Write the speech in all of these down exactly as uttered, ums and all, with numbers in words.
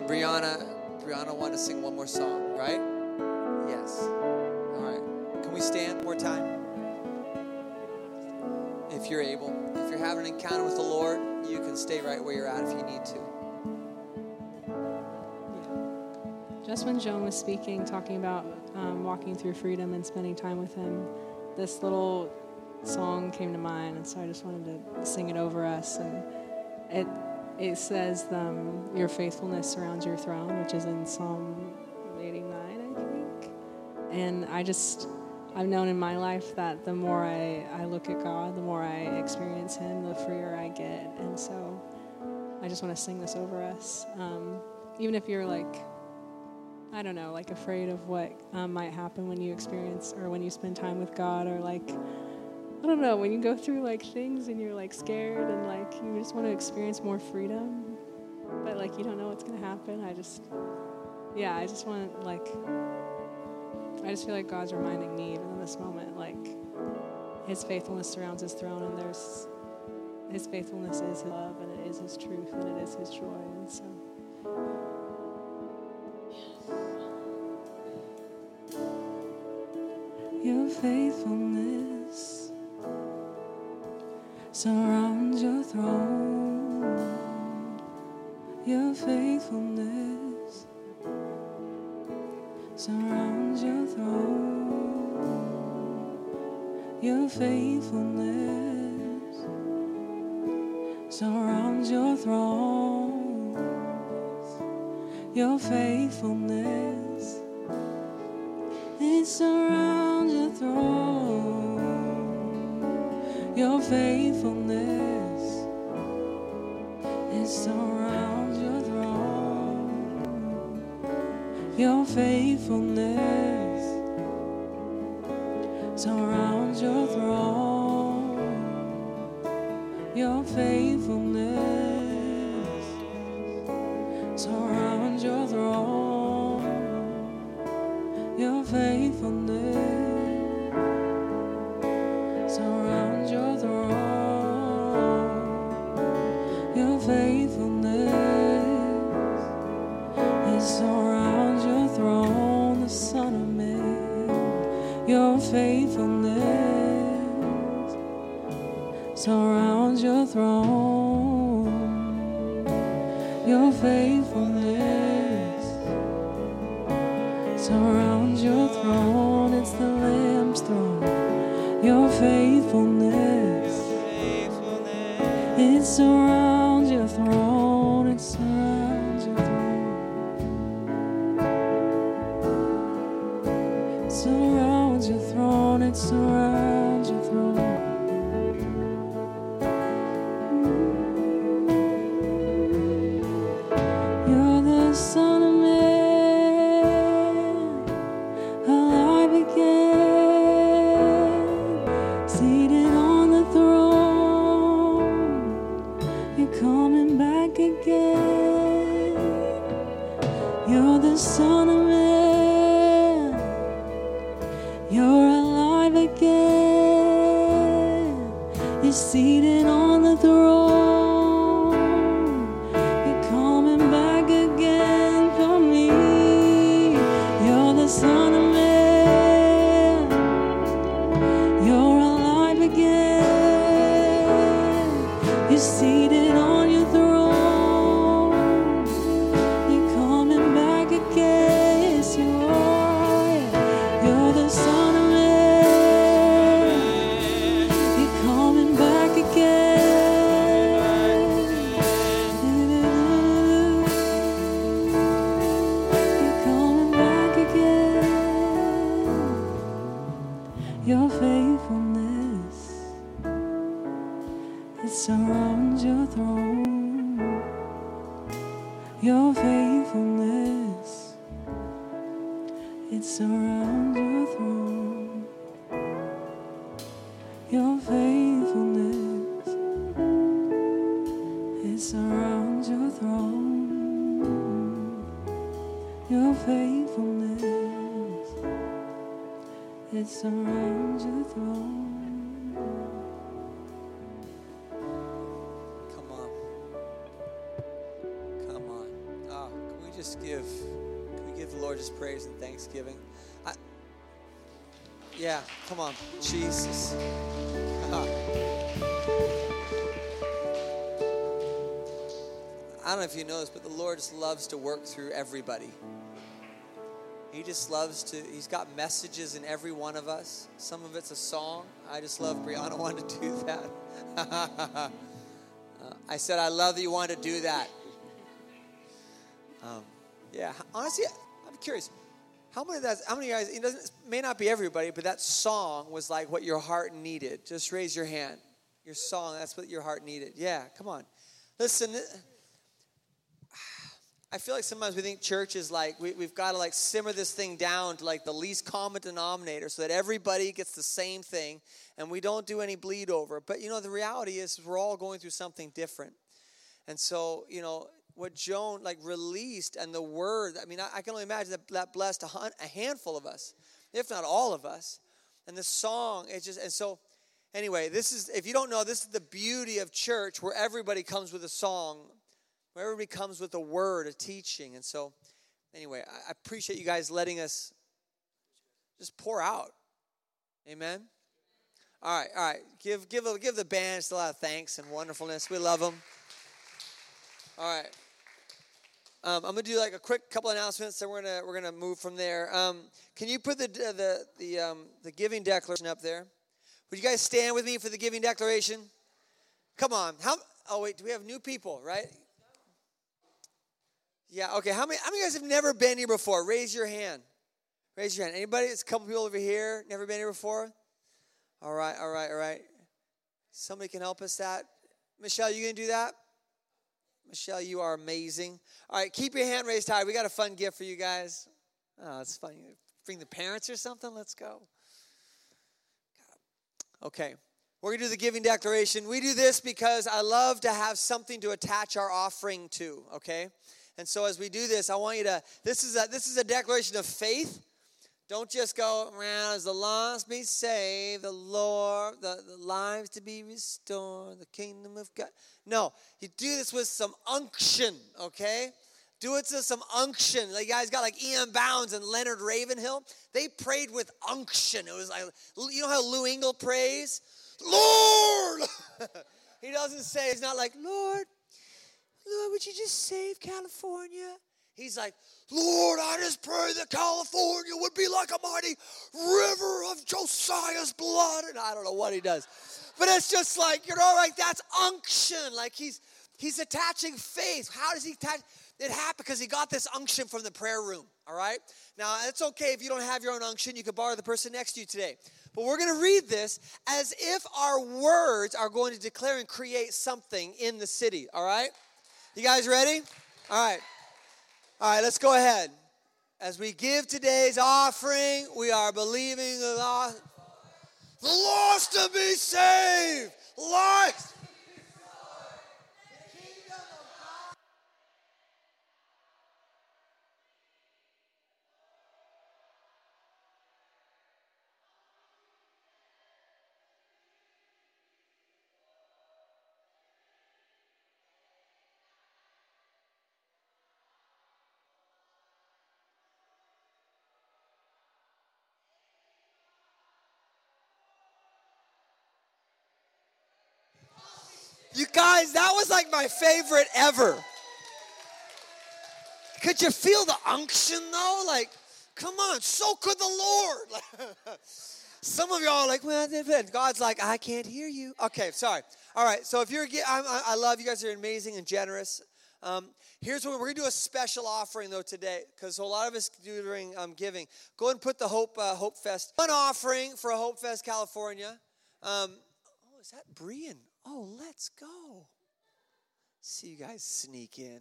Brianna, Brianna wanted to sing one more song, right? Yes. All right. Can we stand one more time? If you're able. If you're having an encounter with the Lord, you can stay right where you're at if you need to. Just when Joan was speaking, talking about um, walking through freedom and spending time with him, this little song came to mind, and so I just wanted to sing it over us. And it it says, um, your faithfulness surrounds your throne, which is in Psalm eighty-nine, I think. And I just, I've known in my life that the more I, I look at God, the more I experience him, the freer I get. And so I just want to sing this over us. Um, even if you're like, I don't know, like afraid of what um, might happen when you experience or when you spend time with God, or like, I don't know, when you go through like things and you're like scared and like you just want to experience more freedom, but like you don't know what's going to happen. I just, yeah, I just want like, I just feel like God's reminding me even in this moment, like his faithfulness surrounds his throne, and there's, his faithfulness is his love, and it is his truth, and it is his joy. And so your faithfulness surrounds your throne. Your faithfulness surrounds your throne. Your faithfulness surrounds your throne. Your faithfulness, it surrounds your throne. Your faithfulness, it surrounds your throne. Your faithfulness surrounds your throne. Your faithfulness surrounds your throne. Your faithfulness surrounds your throne. Your faithfulness, it surrounds your throne, the Son of Man. Your faithfulness surrounds your throne. Your faithfulness surrounds your throne. It's the Lamb's throne. Your faithfulness, it surrounds your throne. It surrounds your throne. It surrounds your throne. It surrounds your throne. You're the Son of Man, alive again, seated on the throne. You're coming back again. You're the Son of Man, you're alive again. You're seated on the throne. You're coming back again for me. You're the Son of Man, you're alive again. You're seated on your throne. You're coming back again. Yes, you are. You're the Son of Man. You're coming back again. You're coming back again. Your faithfulness, it surrounds your throne. Your faithfulness, it surrounds your throne. Your faithfulness, it surrounds your throne. Your faithfulness, it surrounds your throne. Come on. Come on. Oh, can we just give, can we give the Lord just praise and thanksgiving? I, yeah, come on, Jesus. I don't know if you know this, but the Lord just loves to work through everybody. He just loves to, he's got messages in every one of us. Some of it's a song. I just love Brianna wanted to do that. uh, I said, I love that you wanted to do that. Um, yeah, honestly, I'm curious. How many of that, how many guys, it doesn't, it may not be everybody, but that song was like what your heart needed. Just raise your hand. Your song, that's what your heart needed. Yeah, come on. Listen, I feel like sometimes we think church is like, we, we've got to like simmer this thing down to like the least common denominator so that everybody gets the same thing and we don't do any bleed over. But, you know, the reality is we're all going through something different. And so, you know, what Joan like released and the word, I mean, I, I can only imagine that, that blessed a, hun, a handful of us, if not all of us. And the song, it's just, and so anyway, this is, if you don't know, this is the beauty of church where everybody comes with a song, where everybody comes with a word, a teaching. And so, anyway, I appreciate you guys letting us just pour out. Amen? All right, all right. Give give give the band a lot of thanks and wonderfulness. We love them. All right. Um, I'm gonna do like a quick couple announcements, and we're gonna we're gonna move from there. Um, can you put the the the um, the giving declaration up there? Would you guys stand with me for the giving declaration? Come on. How? Oh wait, do we have new people? Right? Yeah, okay. How many, how many of you guys have never been here before? Raise your hand. Raise your hand. Anybody? It's a couple people over here. Never been here before? All right, all right, all right. Somebody can help us that. Michelle, you going to do that? Michelle, you are amazing. All right, keep your hand raised high. We got a fun gift for you guys. Oh, it's fun. Bring the parents or something? Let's go. Okay. We're going to do the giving declaration. We do this because I love to have something to attach our offering to, okay? And so as we do this, I want you to, this is a, this is a declaration of faith. Don't just go, around as the lost be saved, the Lord, the, the lives to be restored, the kingdom of God. No, you do this with some unction, okay? Do it with some unction. Like you guys got like Ian Bounds and Leonard Ravenhill. They prayed with unction. It was like, you know how Lou Engle prays? Lord! He doesn't say, it's not like, Lord, Lord, would you just save California? He's like, Lord, I just pray that California would be like a mighty river of Josiah's blood. And I don't know what he does. But it's just like, you know, like that's unction. Like he's he's attaching faith. How does he attach? It happened because he got this unction from the prayer room, all right? Now, it's okay if you don't have your own unction. You can borrow the person next to you today. But we're going to read this as if our words are going to declare and create something in the city, all right? You guys ready? All right. All right, let's go ahead. As we give today's offering, we are believing the lost, the lost to be saved. Lost. You guys, that was like my favorite ever. Could you feel the unction though? Like, come on, so could the Lord. Some of y'all are like, well, God's like, I can't hear you. Okay, sorry. All right, so if you're, I, I love you guys are amazing and generous. Um, here's what we're going to do a special offering though today because a lot of us do during um, giving. Go ahead and put the Hope uh, Hope Fest one offering for Hope Fest California. Um, oh, is that Brian? Oh, let's go. See you guys sneak in.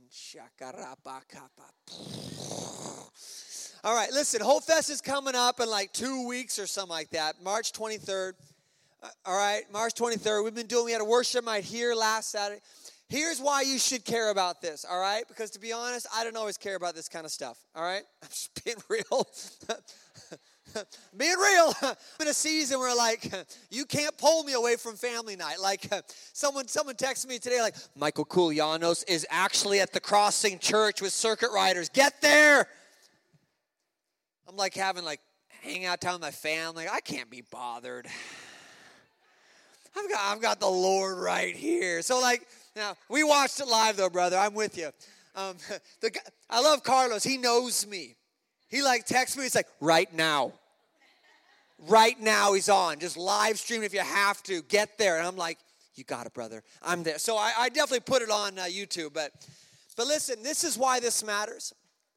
All right, listen, Hope Fest is coming up in like two weeks or something like that, March twenty-third. Uh, all right, March twenty-third. We've been doing, we had a worship night here last Saturday. Here's why you should care about this, all right? Because to be honest, I don't always care about this kind of stuff, all right? I'm just being real. Being real, I'm in a season where like, you can't pull me away from family night. Like someone someone texted me today like, Michael Koulianos is actually at the Crossing Church with circuit riders. Get there. I'm like having like hang out time with my family. I can't be bothered. I've got I've got the Lord right here. So like, now we watched it live though, brother. I'm with you. Um, the I love Carlos. He knows me. He like texts me. It's like right now. Right now he's on. Just live stream if you have to. Get there. And I'm like, you got it, brother. I'm there. So I, I definitely put it on uh, YouTube. But but listen, this is why this matters.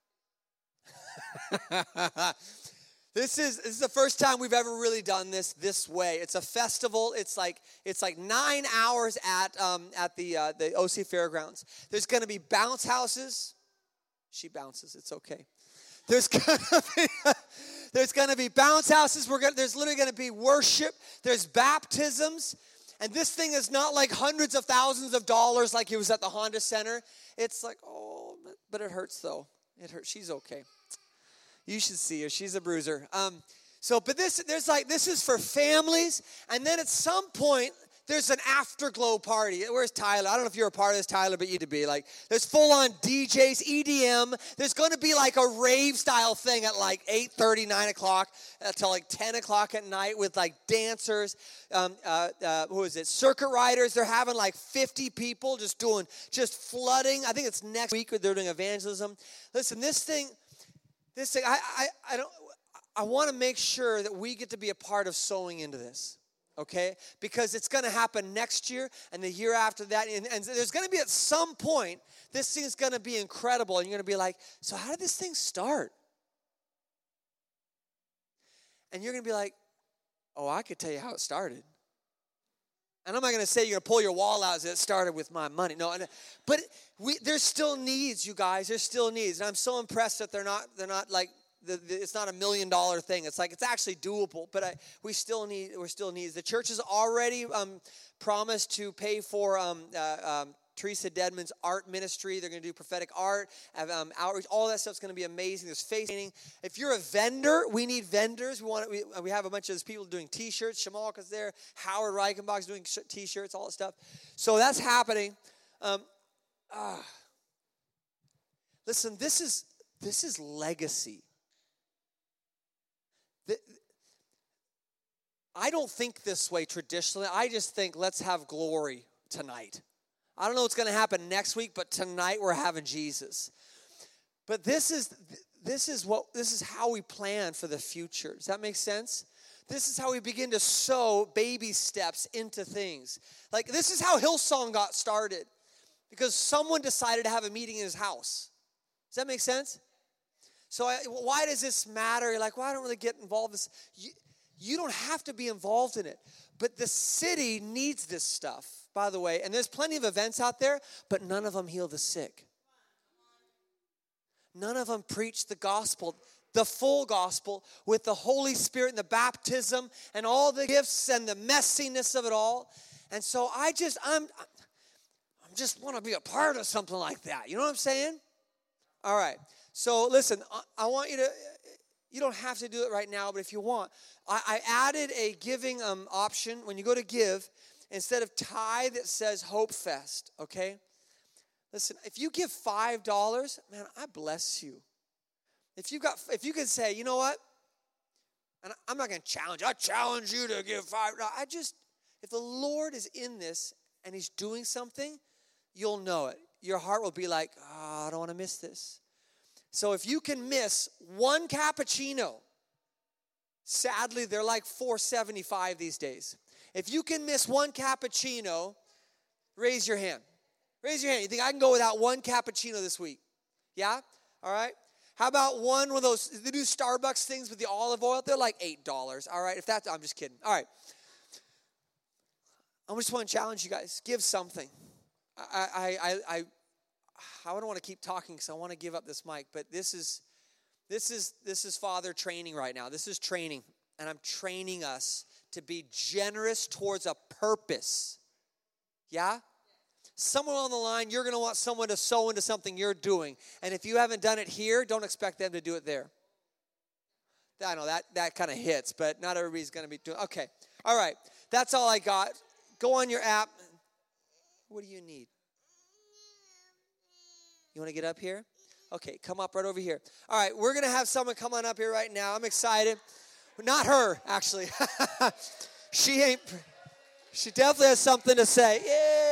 This is this is the first time we've ever really done this this way. It's a festival. It's like it's like nine hours at um, at the uh, the O C Fairgrounds. There's going to be bounce houses. She bounces. It's okay. There's going to be there's going to be bounce houses. We're going there's literally going to be worship. There's baptisms, and this thing is not like hundreds of thousands of dollars like it was at the Honda Center. It's like oh, but it hurts though. It hurts. She's okay. You should see her. She's a bruiser. Um, so, but this, there's like, this is for families. And then at some point, there's an afterglow party. Where's Tyler? I don't know if you're a part of this, Tyler, but you need to be. Like, there's full-on D Js, E D M. There's going to be like a rave-style thing at like eight thirty, nine o'clock until like ten o'clock at night with like dancers. Um, uh, uh, who is it? Circuit riders. They're having like fifty people just doing, just flooding. I think it's next week they're doing evangelism. Listen, this thing... This thing, I, I, I don't. I want to make sure that we get to be a part of sowing into this, okay? Because it's going to happen next year and the year after that, and, and there's going to be at some point this thing is going to be incredible, and you're going to be like, so how did this thing start? And you're going to be like, oh, I could tell you how it started. And I'm not going to say you're going to pull your wall out as it started with my money. No, but we, there's still needs, you guys. There's still needs. And I'm so impressed that they're not, they're not like, the, the, it's not a million dollar thing. It's like, it's actually doable. But I, we still need, we're still needs. The church has already um, promised to pay for um, uh, um, Teresa Dedman's art ministry. They're going to do prophetic art, um, outreach. All that stuff's going to be amazing. There's face painting. If you're a vendor, we need vendors. We want we, we have a bunch of those people doing T-shirts. Shamalka's there. Howard Reichenbach's doing T-shirts, all that stuff. So that's happening. Um, uh, listen, this is this is legacy. The, I don't think this way traditionally. I just think let's have glory tonight. I don't know what's going to happen next week, but tonight we're having Jesus. But this is this is what this is how we plan for the future. Does that make sense? This is how we begin to sow baby steps into things. Like this is how Hillsong got started, because someone decided to have a meeting in his house. Does that make sense? So I, why does this matter? You're like, well, I don't really get involved in this. You, you don't have to be involved in it, but the city needs this stuff. By the way, and there's plenty of events out there, but none of them heal the sick. None of them preach the gospel, the full gospel, with the Holy Spirit and the baptism and all the gifts and the messiness of it all. And so I just, I'm, I'm just want to be a part of something like that. You know what I'm saying? All right. So listen, I, I want you to, you don't have to do it right now, but if you want, I, I added a giving um, option. When you go to give, instead of tithe, it says Hope Fest, okay? Listen, if you give five dollars, man, I bless you. If you got, if you can say, you know what? And I'm not going to challenge. I challenge you to give five dollars. I just, if the Lord is in this and he's doing something, you'll know it. Your heart will be like, oh, I don't want to miss this. So if you can miss one cappuccino, sadly, they're like four seventy-five these days. If you can miss one cappuccino, raise your hand. Raise your hand. You think I can go without one cappuccino this week? Yeah? All right. How about one of those, the new Starbucks things with the olive oil? They're like eight dollars. All right. If that's, I'm just kidding. All right. I just want to challenge you guys. Give something. I I I I, I don't want to keep talking because I want to give up this mic, but this is this is this is Father training right now. This is training, and I'm training us to be generous towards a purpose. Yeah? Somewhere on the line, you're going to want someone to sow into something you're doing. And if you haven't done it here, don't expect them to do it there. I know that, that kind of hits, but not everybody's going to be doing. Okay. All right. That's all I got. Go on your app. What do you need? You want to get up here? Okay, come up right over here. All right, we're going to have someone come on up here right now. I'm excited. Not her, actually. She ain't, she definitely has something to say.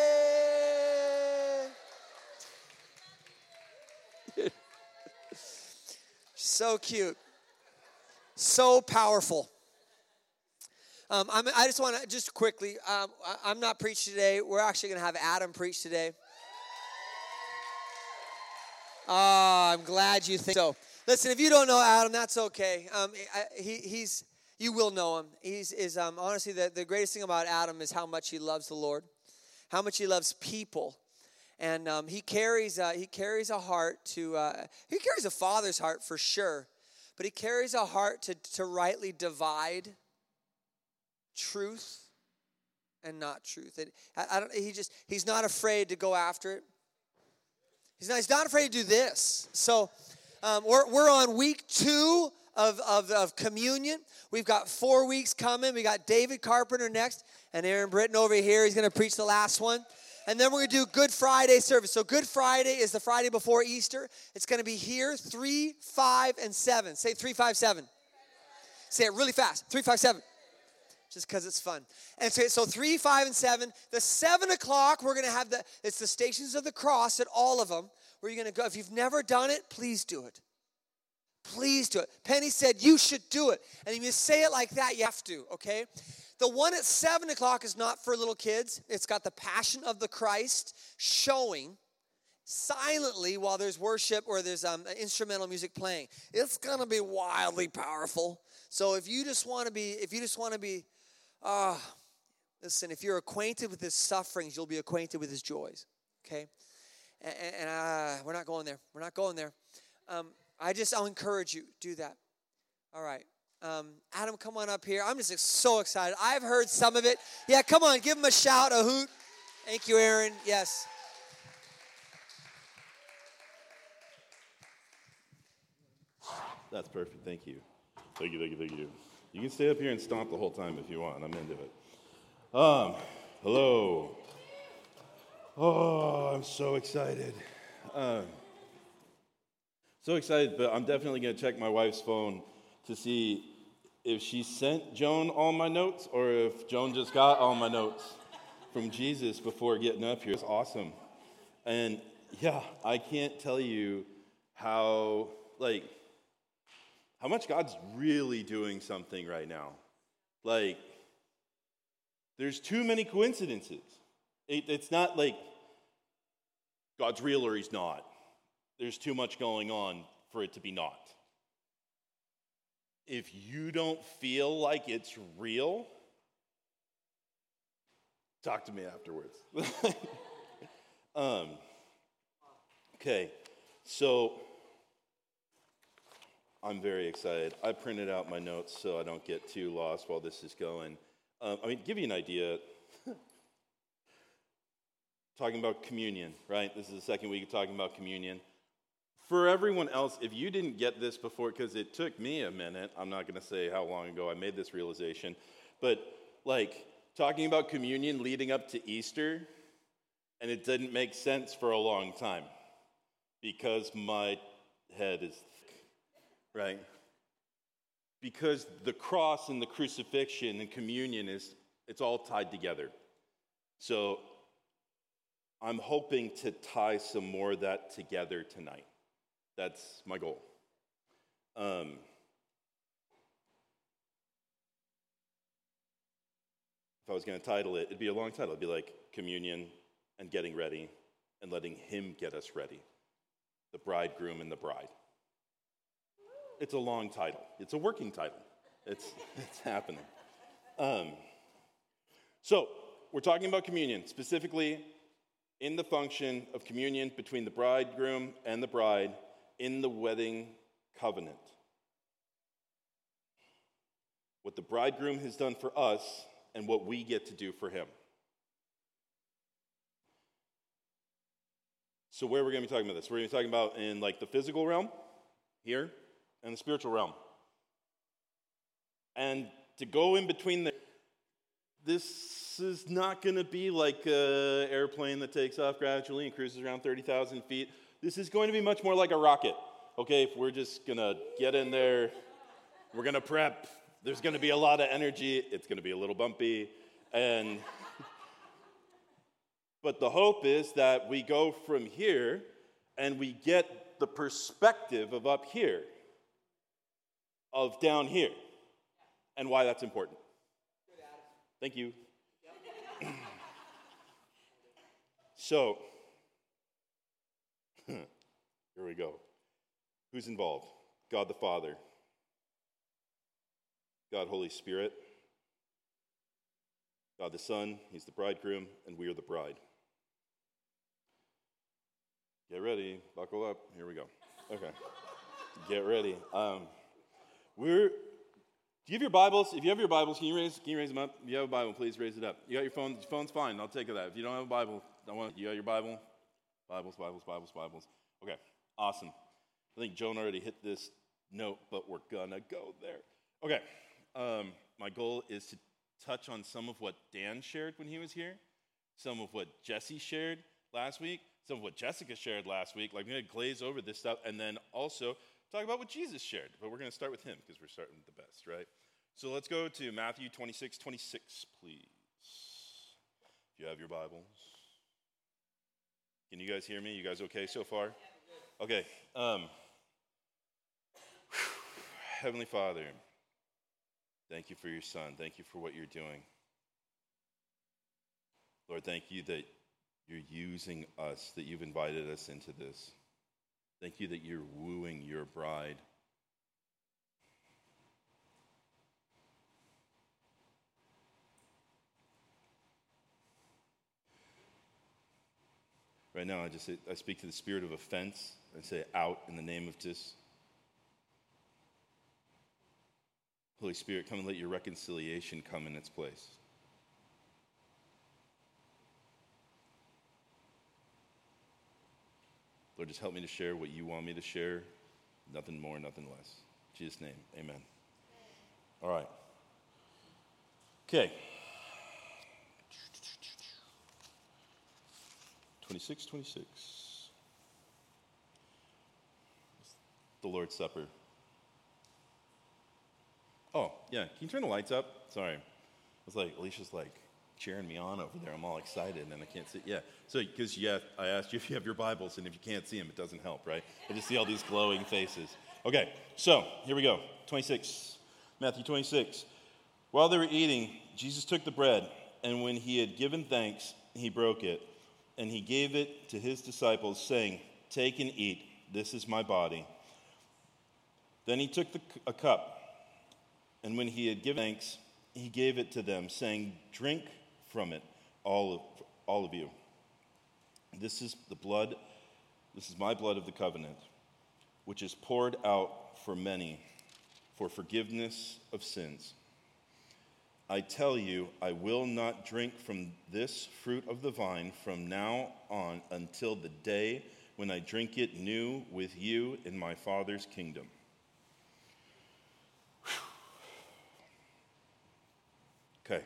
Yay! So cute. So powerful. Um, I'm, I just want to, just quickly, um, I, I'm not preaching today. We're actually going to have Adam preach today. Oh, I'm glad you think so. Listen, if you don't know Adam, that's okay. Um, I, he, he's, you will know him. He's is um, honestly the, the greatest thing about Adam is how much he loves the Lord, how much he loves people, and um, he carries uh, he carries a heart to uh, he carries a father's heart for sure, but he carries a heart to to rightly divide truth and not truth. It, I, I don't. He just he's not afraid to go after it. He's not, he's not afraid to do this. So um, we're we're on week two of, of, of communion. We've got four weeks coming. We got David Carpenter next, and Aaron Britton over here. He's going to preach the last one. And then we're going to do Good Friday service. So Good Friday is the Friday before Easter. It's going to be here, three, five, and seven. Say three, five, seven. Say it really fast. Three, five, seven. Just because it's fun. And so, so three, five, and seven. The seven o'clock, we're going to have the, it's the Stations of the Cross at all of them, where you're going to go. If you've never done it, please do it. Please do it. Penny said you should do it. And if you say it like that, you have to, okay? The one at seven o'clock is not for little kids. It's got the Passion of the Christ showing silently while there's worship or there's um, instrumental music playing. It's going to be wildly powerful. So if you just want to be, if you just want to be, ah, uh, listen, if you're acquainted with his sufferings, you'll be acquainted with his joys, okay? And, and uh, we're not going there. We're not going there. Um, I just, I'll encourage you, do that. All right. Um, Adam, come on up here. I'm just so excited. I've heard some of it. Yeah, come on, give him a shout, a hoot. Thank you, Aaron. Yes. That's perfect. Thank you. Thank you, thank you, thank you. You can stay up here and stomp the whole time if you want. I'm into it. Um, hello. Oh, I'm so excited. Um, so excited, but I'm definitely going to check my wife's phone to see if she sent Joan all my notes or if Joan just got all my notes from Jesus before getting up here. It's awesome. And yeah, I can't tell you how, like, how much God's really doing something right now. Like, there's too many coincidences. It, it's not like God's real or he's not. There's too much going on for it to be not. If you don't feel like it's real, talk to me afterwards. um, okay, so I'm very excited. I printed out my notes so I don't get too lost while this is going. Um, I mean, give you an idea. Talking about communion, right? This is the second week of talking about communion. For everyone else, if you didn't get this before, because it took me a minute, I'm not going to say how long ago I made this realization, but like talking about communion leading up to Easter, and it didn't make sense for a long time because my head is thick, right? Because the cross and the crucifixion and communion is, it's all tied together. So I'm hoping to tie some more of that together tonight. That's my goal. Um, if I was going to title it, it'd be a long title. It'd be like Communion and Getting Ready and Letting Him Get Us Ready. The Bridegroom and the Bride. It's a long title. It's a working title. It's, it's happening. Um, so, we're talking about communion, specifically in the function of communion between the bridegroom and the bride in the wedding covenant. What the bridegroom has done for us and what we get to do for him. So where are we going to be talking about this? We're going to be talking about in like the physical realm, here, and the spiritual realm. And to go in between the, this is not going to be like an airplane that takes off gradually and cruises around thirty thousand feet. This is going to be much more like a rocket, okay? If we're just going to get in there, we're going to prep. There's going to be a lot of energy. It's going to be a little bumpy. And but the hope is that we go from here and we get the perspective of up here, of down here, and why that's important. Thank you. So, here we go. Who's involved? God the Father, God Holy Spirit, God the Son, he's the bridegroom, and we are the bride. Get ready, buckle up, here we go. Okay, get ready. Um, we're, do you have your Bibles? If you have your Bibles, can you raise, can you raise them up? If you have a Bible, please raise it up. You got your phone? Your phone's fine, I'll take it that. If you don't have a Bible, I want, you got your Bible? Bibles, Bibles, Bibles, Bibles. Okay, awesome. I think Joan already hit this note, but we're gonna go there. Okay, um, my goal is to touch on some of what Dan shared when he was here, some of what Jesse shared last week, some of what Jessica shared last week. Like, we're going to glaze over this stuff, and then also talk about what Jesus shared. But we're going to start with him, because we're starting with the best, right? So let's go to Matthew twenty-six twenty-six, please. If you have your Bibles. Can you guys hear me? You guys okay so far? Okay. Um, Heavenly Father, thank you for your Son. Thank you for what you're doing. Lord, thank you that you're using us, that you've invited us into this. Thank you that you're wooing your bride. Right now, I just say, I speak to the spirit of offense and say, out in the name of Jesus. Holy Spirit, come and let your reconciliation come in its place. Lord, just help me to share what you want me to share. Nothing more, nothing less. In Jesus' name, amen. All right. Okay. twenty-six twenty-six. The Lord's Supper. Oh, yeah. Can you turn the lights up? Sorry. I was like, Alicia's like cheering me on over there. I'm all excited and I can't see. Yeah. So, because yeah, I asked you if you have your Bibles, and if you can't see them, it doesn't help, right? I just see all these glowing faces. Okay. So, here we go. twenty-six. Matthew twenty-six. While they were eating, Jesus took the bread, and when he had given thanks, he broke it, and he gave it to his disciples, saying, "Take and eat. This is my body." Then he took the, a cup, and when he had given thanks, he gave it to them, saying, "Drink from it, all of, all of you. This is the blood, this is my blood of the covenant, which is poured out for many for forgiveness of sins. I tell you, I will not drink from this fruit of the vine from now on until the day when I drink it new with you in my Father's kingdom." Okay.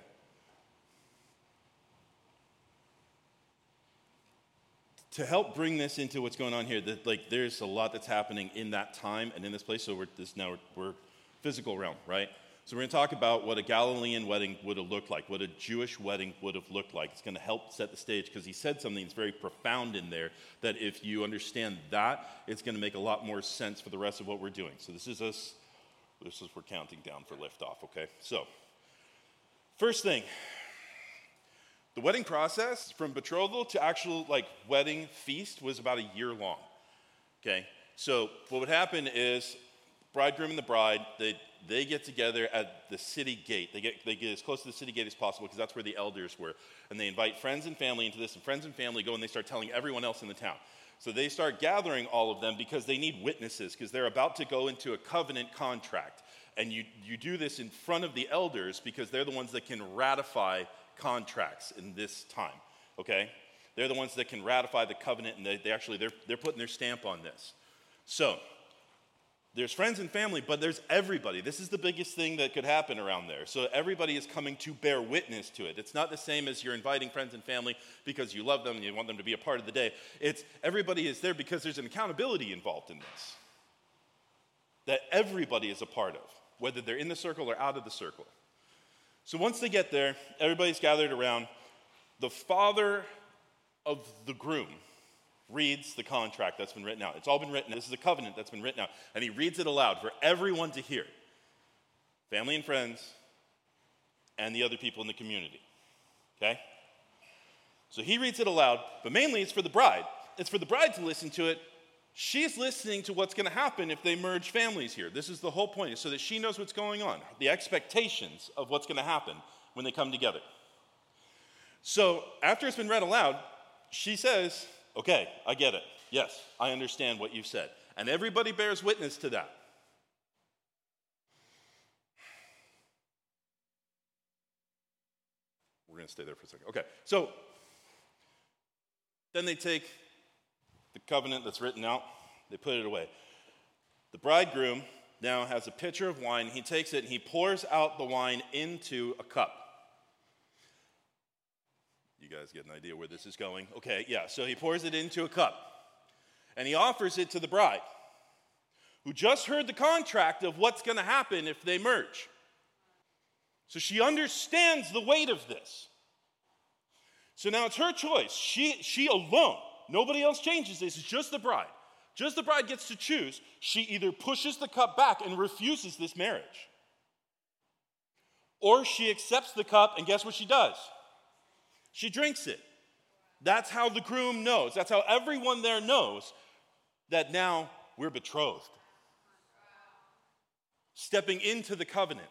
To help bring this into what's going on here, that like there's a lot that's happening in that time and in this place. So we're this now we're, we're physical realm, right? So we're going to talk about what a Galilean wedding would have looked like, what a Jewish wedding would have looked like. It's going to help set the stage because he said something that's very profound in there that if you understand that, it's going to make a lot more sense for the rest of what we're doing. So this is us. This is we're counting down for liftoff. Okay, so. First thing, the wedding process from betrothal to actual like wedding feast was about a year long, okay? So what would happen is bridegroom and the bride, they, they get together at the city gate. They get, they get as close to the city gate as possible because that's where the elders were. And they invite friends and family into this, and friends and family go and they start telling everyone else in the town. So they start gathering all of them because they need witnesses because they're about to go into a covenant contract. And you, you do this in front of the elders because they're the ones that can ratify contracts in this time, okay? They're the ones that can ratify the covenant, and they, they actually, they're, they're putting their stamp on this. So, There's friends and family, but there's everybody. This is the biggest thing that could happen around there. So everybody is coming to bear witness to it. It's not the same as you're inviting friends and family because you love them and you want them to be a part of the day. It's everybody is there because there's an accountability involved in this that everybody is a part of, whether they're in the circle or out of the circle. So once they get there, everybody's gathered around. The father of the groom reads the contract that's been written out. It's all been written. This is a covenant that's been written out. And he reads it aloud for everyone to hear. Family and friends, and the other people in the community. Okay? So he reads it aloud, but mainly it's for the bride. It's for the bride to listen to it. She's listening to what's going to happen if they merge families here. This is the whole point, so that she knows what's going on, the expectations of what's going to happen when they come together. So after it's been read aloud, she says, okay, I get it. Yes, I understand what you've said. And everybody bears witness to that. We're going to stay there for a second. Okay, so then they take the covenant that's written out, they put it away. The bridegroom now has a pitcher of wine. He takes it and he pours out the wine into a cup. You guys get an idea where this is going? Okay, yeah, so he pours it into a cup. And he offers it to the bride, who just heard the contract of what's going to happen if they merge. So she understands the weight of this. So now it's her choice. She, she alone, nobody else changes this, it's just the bride. Just the bride gets to choose. She either pushes the cup back and refuses this marriage, or she accepts the cup, and guess what she does? She drinks it. That's how the groom knows. That's how everyone there knows that now we're betrothed. Stepping into the covenant.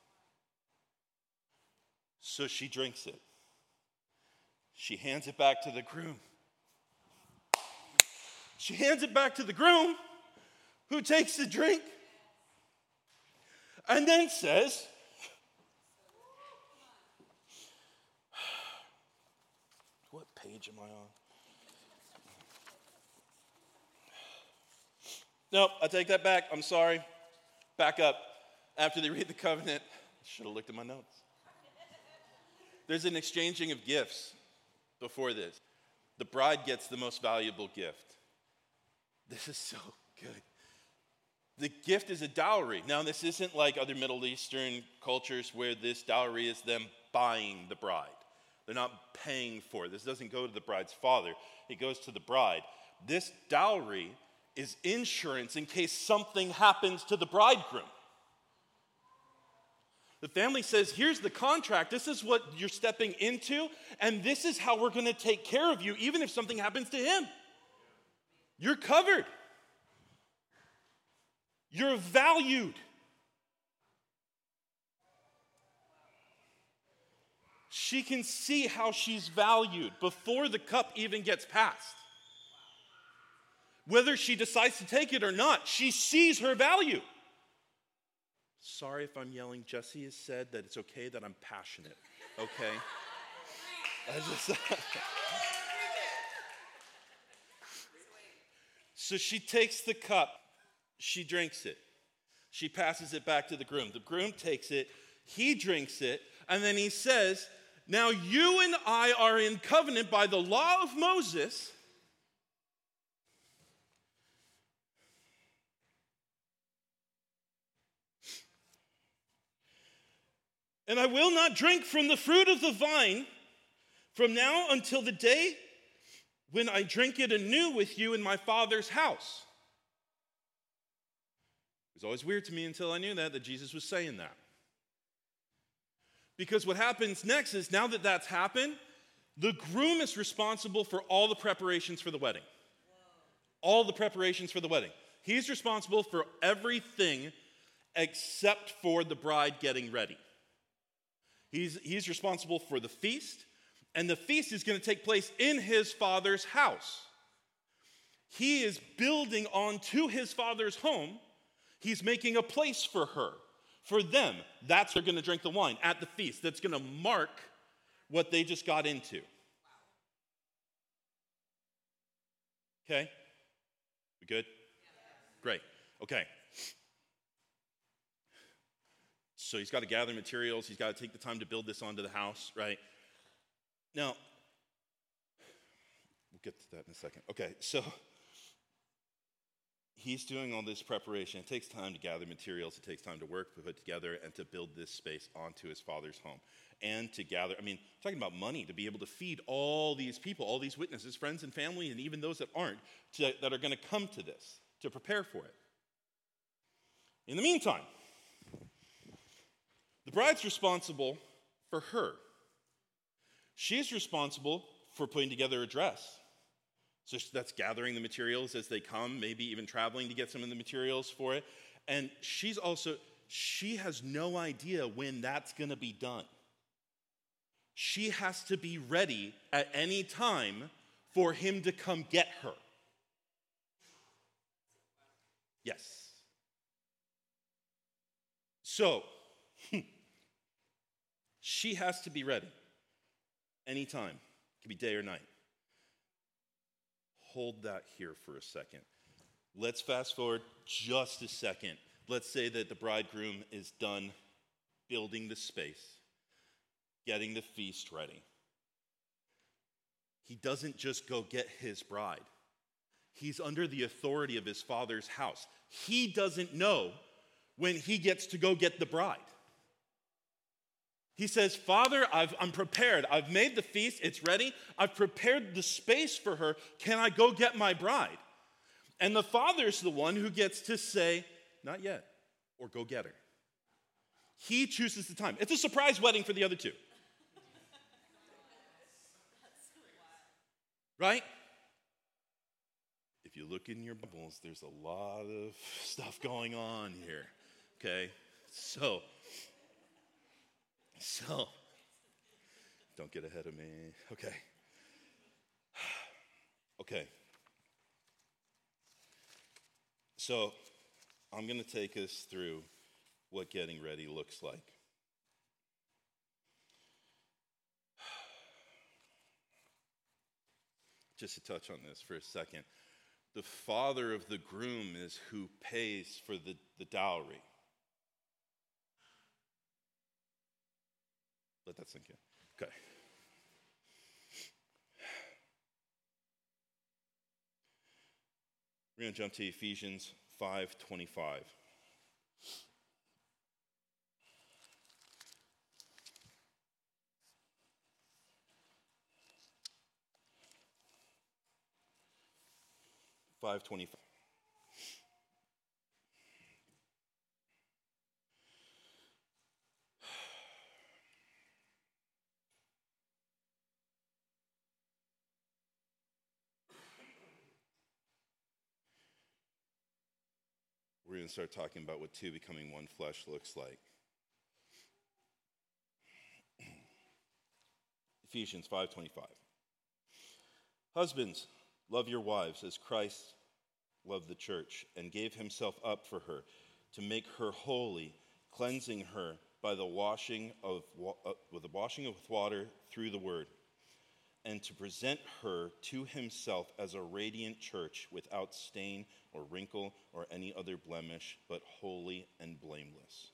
So she drinks it. She hands it back to the groom. She hands it back to the groom, who takes the drink and then says, what page am I on? Nope, I take that back. I'm sorry. Back up. After they read the covenant, I should have looked at my notes. There's an exchanging of gifts before this. The bride gets the most valuable gift. This is so good. The gift is a dowry. Now, this isn't like other Middle Eastern cultures where this dowry is them buying the bride. They're not paying for it. This doesn't go to the bride's father. It goes to the bride. This dowry is insurance in case something happens to the bridegroom. The family says, here's the contract. This is what you're stepping into, and this is how we're going to take care of you, even if something happens to him. You're covered. You're valued. She can see how she's valued before the cup even gets passed. Whether she decides to take it or not, she sees her value. Sorry if I'm yelling. Jesse has said that it's okay that I'm passionate. Okay? I just, so she takes the cup. She drinks it. She passes it back to the groom. The groom takes it. He drinks it. And then he says, now you and I are in covenant by the law of Moses. And I will not drink from the fruit of the vine from now until the day when I drink it anew with you in my Father's house. It was always weird to me until I knew that, that Jesus was saying that. Because what happens next is, now that that's happened, the groom is responsible for all the preparations for the wedding. All the preparations for the wedding. He's responsible for everything except for the bride getting ready. He's, he's responsible for the feast, and the feast is going to take place in his father's house. He is building onto his father's home. He's making a place for her, for them. That's where they're going to drink the wine at the feast. That's going to mark what they just got into. Okay? We good? Great. Okay. So he's got to gather materials. He's got to take the time to build this onto the house, right? Now, we'll get to that in a second. Okay, so he's doing all this preparation. It takes time to gather materials. It takes time to work, to put together, and to build this space onto his father's home. And to gather, I mean, talking about money, to be able to feed all these people, all these witnesses, friends and family, and even those that aren't, to, that are going to come to this, to prepare for it. In the meantime, the bride's responsible for her. She's responsible for putting together a dress. So that's gathering the materials as they come, maybe even traveling to get some of the materials for it. And she's also, she has no idea when that's going to be done. She has to be ready at any time for him to come get her. Yes. So, she has to be ready anytime. It could be day or night. Hold that here for a second. Let's fast forward just a second. Let's say that the bridegroom is done building the space, getting the feast ready. He doesn't just go get his bride. He's under the authority of his father's house. He doesn't know when he gets to go get the bride. He says, Father, I've, I'm prepared. I've made the feast. It's ready. I've prepared the space for her. Can I go get my bride? And the father's the one who gets to say, not yet, or go get her. He chooses the time. It's a surprise wedding for the other two. Right? If you look in your Bibles, there's a lot of stuff going on here. Okay? So, so, don't get ahead of me. Okay. Okay. So, I'm going to take us through what getting ready looks like. Just to touch on this for a second. The father of the groom is who pays for the, the dowry. Let that sink in. Okay. We're going to jump to Ephesians five twenty-five. five twenty-five. We're going to start talking about what two becoming one flesh looks like. Ephesians five twenty-five. Husbands, love your wives as Christ loved the church and gave himself up for her to make her holy, cleansing her by the washing of uh, with the washing of water through the word, and to present her to himself as a radiant church without stain or wrinkle or any other blemish, but holy and blameless.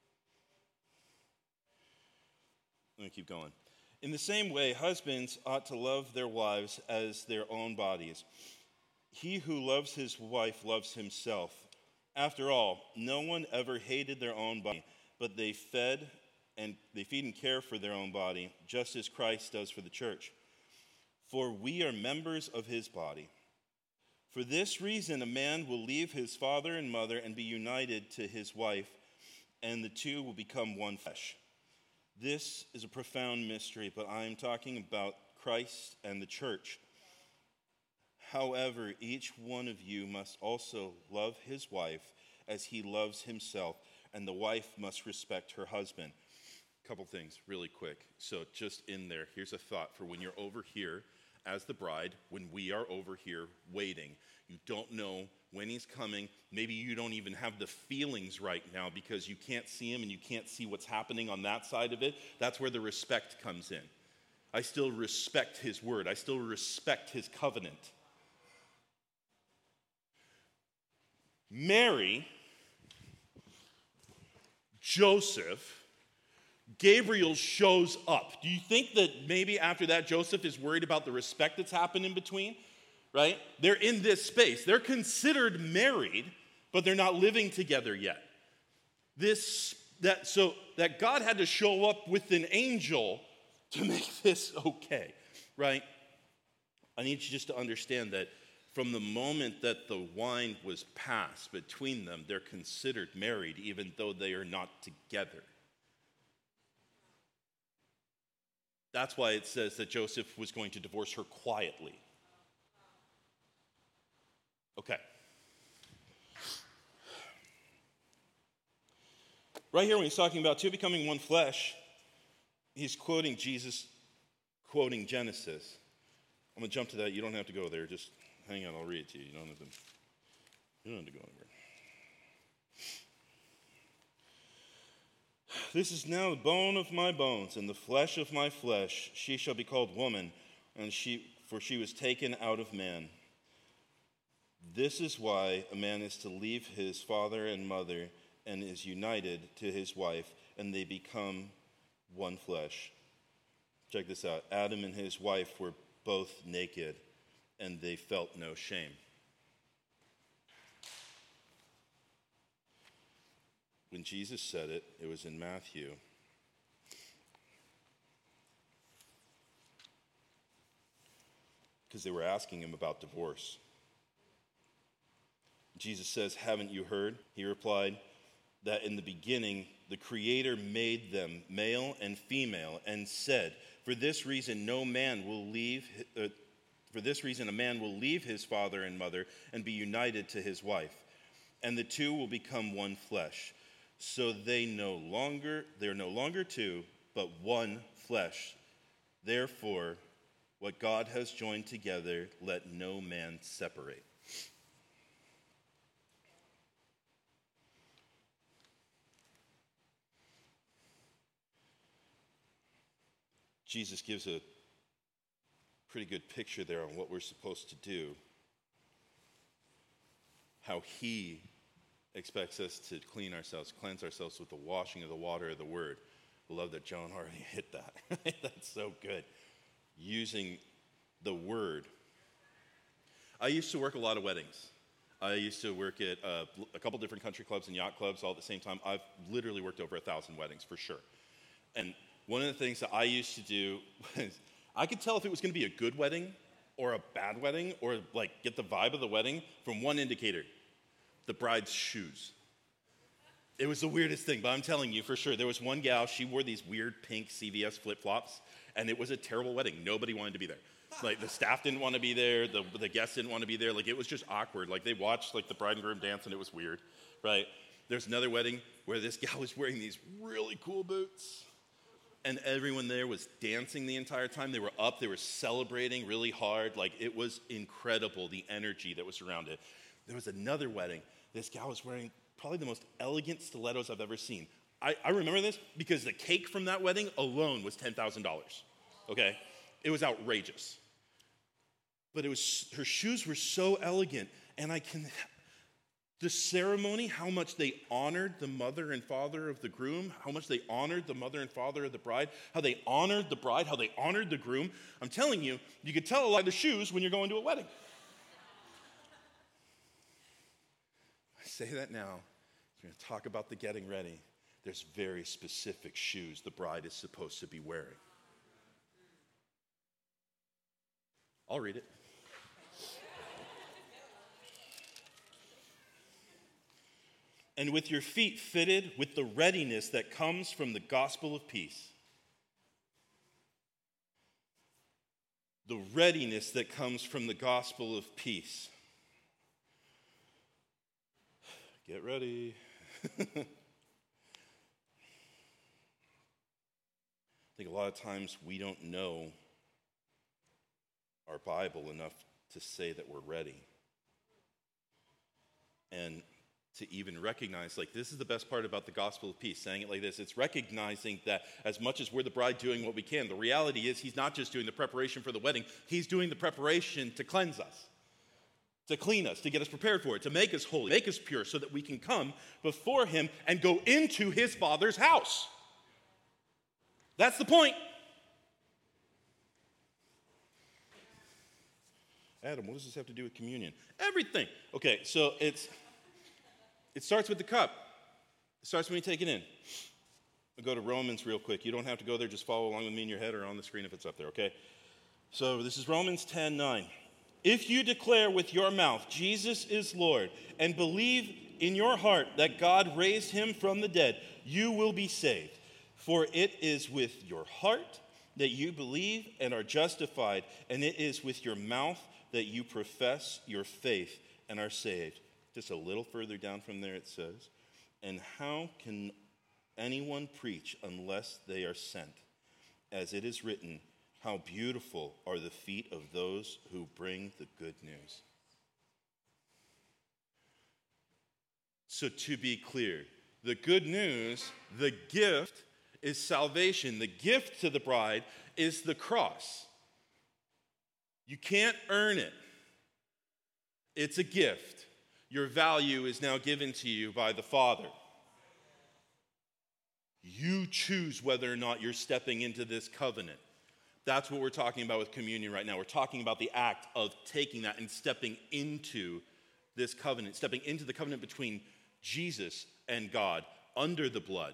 Let me keep going. In the same way, husbands ought to love their wives as their own bodies. He who loves his wife loves himself. After all, no one ever hated their own body, but they fed and they feed and care for their own body, just as Christ does for the church. For we are members of his body. For this reason, a man will leave his father and mother and be united to his wife, and the two will become one flesh. This is a profound mystery, but I am talking about Christ and the church. However, each one of you must also love his wife as he loves himself, and the wife must respect her husband. A couple things really quick. So just in there, here's a thought for when you're over here as the bride, when we are over here waiting. You don't know when he's coming. Maybe you don't even have the feelings right now because you can't see him and you can't see what's happening on that side of it. That's where the respect comes in. I still respect his word. I still respect his covenant. Mary Joseph, Gabriel shows up. Do you think that maybe after that Joseph is worried about the respect that's happened in between? Right? They're in this space. They're considered married, but they're not living together yet. This that so that God had to show up with an angel to make this okay, right? I need you just to understand that from the moment that the wine was passed between them, they're considered married even though they are not together. That's why it says that Joseph was going to divorce her quietly. Okay. Right here when he's talking about two becoming one flesh, he's quoting Jesus, quoting Genesis. I'm going to jump to that. You don't have to go there. Just hang on. I'll read it to you. You don't have to, you don't have to go anywhere. This is now the bone of my bones and the flesh of my flesh. She shall be called woman, and she, for she was taken out of man. This is why a man is to leave his father and mother and is united to his wife, and they become one flesh. Check this out. Adam and his wife were both naked, and they felt no shame. When Jesus said it, it was in Matthew. Because they were asking him about divorce. Jesus says, "Haven't you heard?" He replied, "that in the beginning the Creator made them male and female, and said, for this reason no man will leave, uh, for this reason a man will leave his father and mother and be united to his wife, and the two will become one flesh. So they no longer, they're no longer two, but one flesh. Therefore, what God has joined together, let no man separate." Jesus gives a pretty good picture there on what we're supposed to do, how he expects us to clean ourselves, cleanse ourselves with the washing of the water of the word. I love that John already hit that. That's so good. Using the word. I used to work a lot of weddings. I used to work at uh, a couple different country clubs and yacht clubs all at the same time. I've literally worked over a thousand weddings for sure. And one of the things that I used to do was I could tell if it was going to be a good wedding or a bad wedding, or like get the vibe of the wedding from one indicator: the bride's shoes. It was the weirdest thing, but I'm telling you for sure. There was one gal, she wore these weird pink C V S flip-flops, and it was a terrible wedding. Nobody wanted to be there. Like, the staff didn't want to be there, the, the guests didn't want to be there. Like, it was just awkward. Like, they watched like the bride and groom dance, and it was weird, right? There's another wedding where this gal was wearing these really cool boots, and everyone there was dancing the entire time. They were up, they were celebrating really hard. Like, it was incredible, the energy that was around it. There was another wedding. This gal was wearing probably the most elegant stilettos I've ever seen. I, I remember this because the cake from that wedding alone was ten thousand dollars, okay? It was outrageous. But it was, her shoes were so elegant, and I can... The ceremony, how much they honored the mother and father of the groom, how much they honored the mother and father of the bride, how they honored the bride, how they honored the groom. I'm telling you, you could tell a lot of the shoes when you're going to a wedding. I say that now. We're going to talk about the getting ready. There's very specific shoes the bride is supposed to be wearing. I'll read it. And with your feet fitted with the readiness that comes from the gospel of peace. The readiness that comes from the gospel of peace. Get ready. I think a lot of times we don't know our Bible enough to say that we're ready. And to even recognize, like, this is the best part about the gospel of peace, saying it like this. It's recognizing that as much as we're the bride doing what we can, the reality is he's not just doing the preparation for the wedding, he's doing the preparation to cleanse us. to clean us, to get us prepared for it, to make us holy, make us pure, so that we can come before him and go into his Father's house. That's the point. Adam, what does this have to do with communion? Everything. Okay, so it's it starts with the cup. It starts when you take it in. I'll go to Romans real quick. You don't have to go there. Just follow along with me in your head or on the screen if it's up there, okay? So this is Romans ten nine. If you declare with your mouth Jesus is Lord and believe in your heart that God raised him from the dead, you will be saved. For it is with your heart that you believe and are justified, and it is with your mouth that you profess your faith and are saved. Just a little further down from there it says, and how can anyone preach unless they are sent? As it is written, how beautiful are the feet of those who bring the good news. So to be clear, the good news, the gift, is salvation. The gift to the bride is the cross. You can't earn it. It's a gift. Your value is now given to you by the Father. You choose whether or not you're stepping into this covenant. That's what we're talking about with communion right now. We're talking about the act of taking that and stepping into this covenant, stepping into the covenant between Jesus and God under the blood.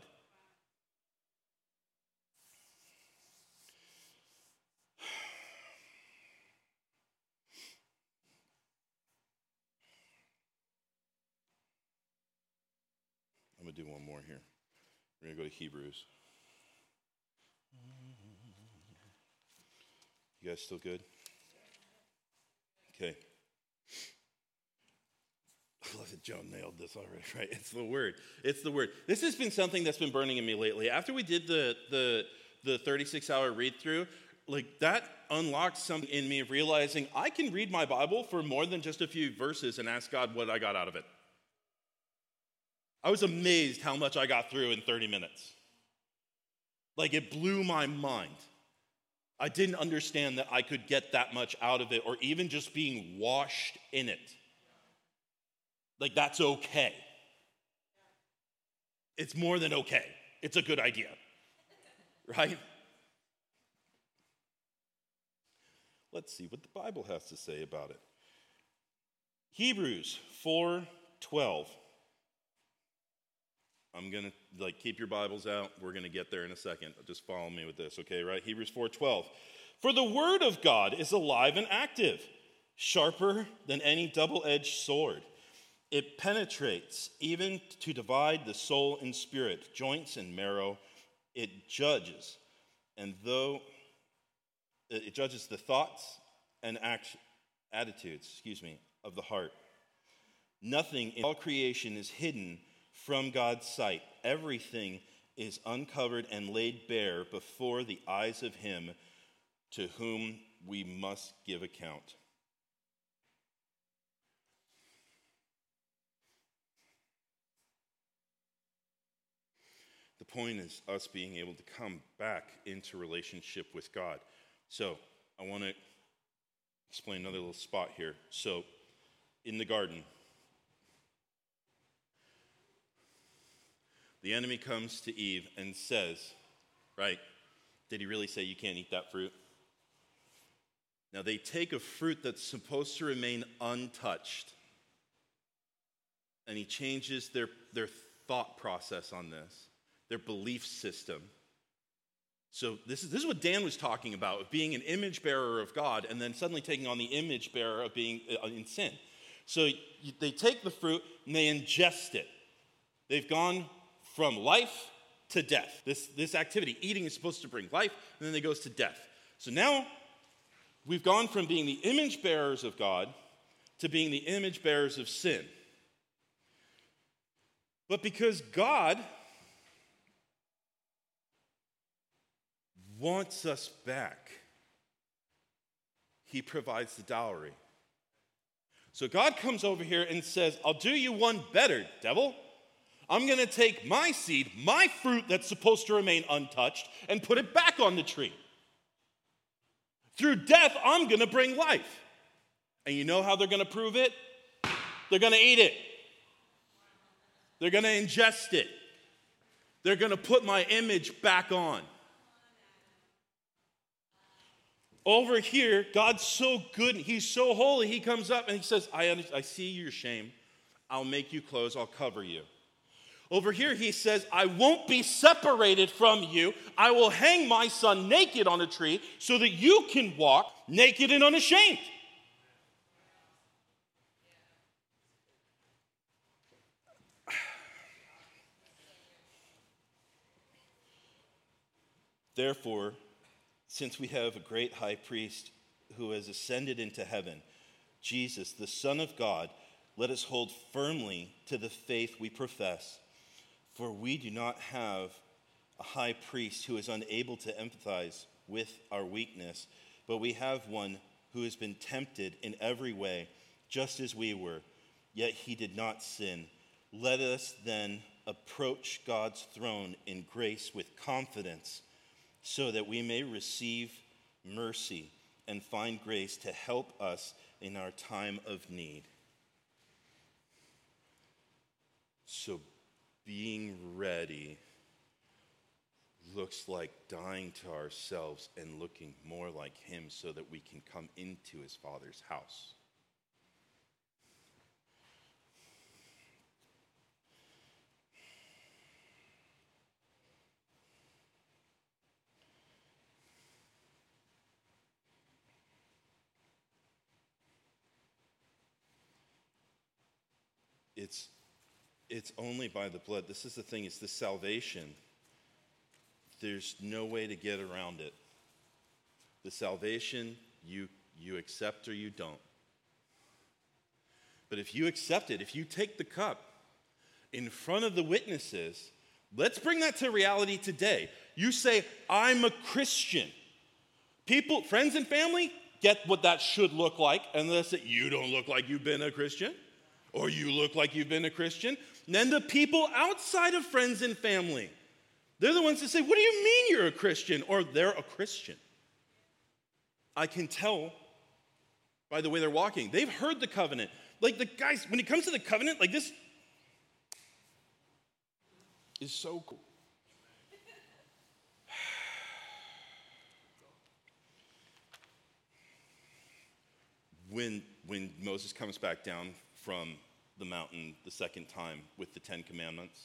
I'm going to do one more here. We're going to go to Hebrews. You guys still good? Okay. I love that Joan nailed this already, right? It's the word. It's the word. This has been something that's been burning in me lately. After we did the the the thirty-six hour read through, like that unlocked something in me of realizing I can read my Bible for more than just a few verses and ask God what I got out of it. I was amazed how much I got through in thirty minutes. Like it blew my mind. I didn't understand that I could get that much out of it, or even just being washed in it. Like that's okay. It's more than okay. It's a good idea, right? Let's see what the Bible has to say about it. Hebrews four twelve. I'm going to, like, keep your Bibles out. We're going to get there in a second. Just follow me with this, okay, right? Hebrews four twelve. For the word of God is alive and active, sharper than any double-edged sword. It penetrates even to divide the soul and spirit, joints and marrow. It judges, and though it judges the thoughts and act, attitudes, excuse me, of the heart. Nothing in all creation is hidden from God's sight. Everything is uncovered and laid bare before the eyes of him to whom we must give account. The point is us being able to come back into relationship with God. So I want to explain another little spot here. So in the garden, the enemy comes to Eve and says, right, did he really say you can't eat that fruit? Now they take a fruit that's supposed to remain untouched, and he changes their, their thought process on this, their belief system. So this is, this is what Dan was talking about, of being an image bearer of God and then suddenly taking on the image bearer of being in sin. So you, they take the fruit and they ingest it. They've gone from life to death. This, this activity, eating, is supposed to bring life, and then it goes to death. So now we've gone from being the image bearers of God to being the image bearers of sin. But because God wants us back, he provides the dowry. So God comes over here and says, I'll do you one better, devil. I'm going to take my seed, my fruit that's supposed to remain untouched, and put it back on the tree. Through death, I'm going to bring life. And you know how they're going to prove it? They're going to eat it. They're going to ingest it. They're going to put my image back on. Over here, God's so good. He's so holy. He comes up and he says, I, I see your shame. I'll make you clothes. I'll cover you. Over here, he says, I won't be separated from you. I will hang my son naked on a tree so that you can walk naked and unashamed. Therefore, since we have a great high priest who has ascended into heaven, Jesus, the Son of God, let us hold firmly to the faith we profess. For we do not have a high priest who is unable to empathize with our weakness, but we have one who has been tempted in every way, just as we were, yet he did not sin. Let us then approach God's throne in grace with confidence, so that we may receive mercy and find grace to help us in our time of need. So being ready looks like dying to ourselves and looking more like him so that we can come into his Father's house. It's, it's only by the blood. This is the thing, it's the salvation. There's no way to get around it. The salvation, you, you accept or you don't. But if you accept it, if you take the cup in front of the witnesses, let's bring that to reality today. You say, I'm a Christian. People, friends and family, get what that should look like, unless it, you don't look like you've been a Christian. Or you look like you've been a Christian. And then the people outside of friends and family, they're the ones that say, what do you mean you're a Christian? Or they're a Christian. I can tell by the way they're walking. They've heard the covenant. Like the guys, when it comes to the covenant, like this is so cool. When, when Moses comes back down from the mountain the second time with the Ten Commandments,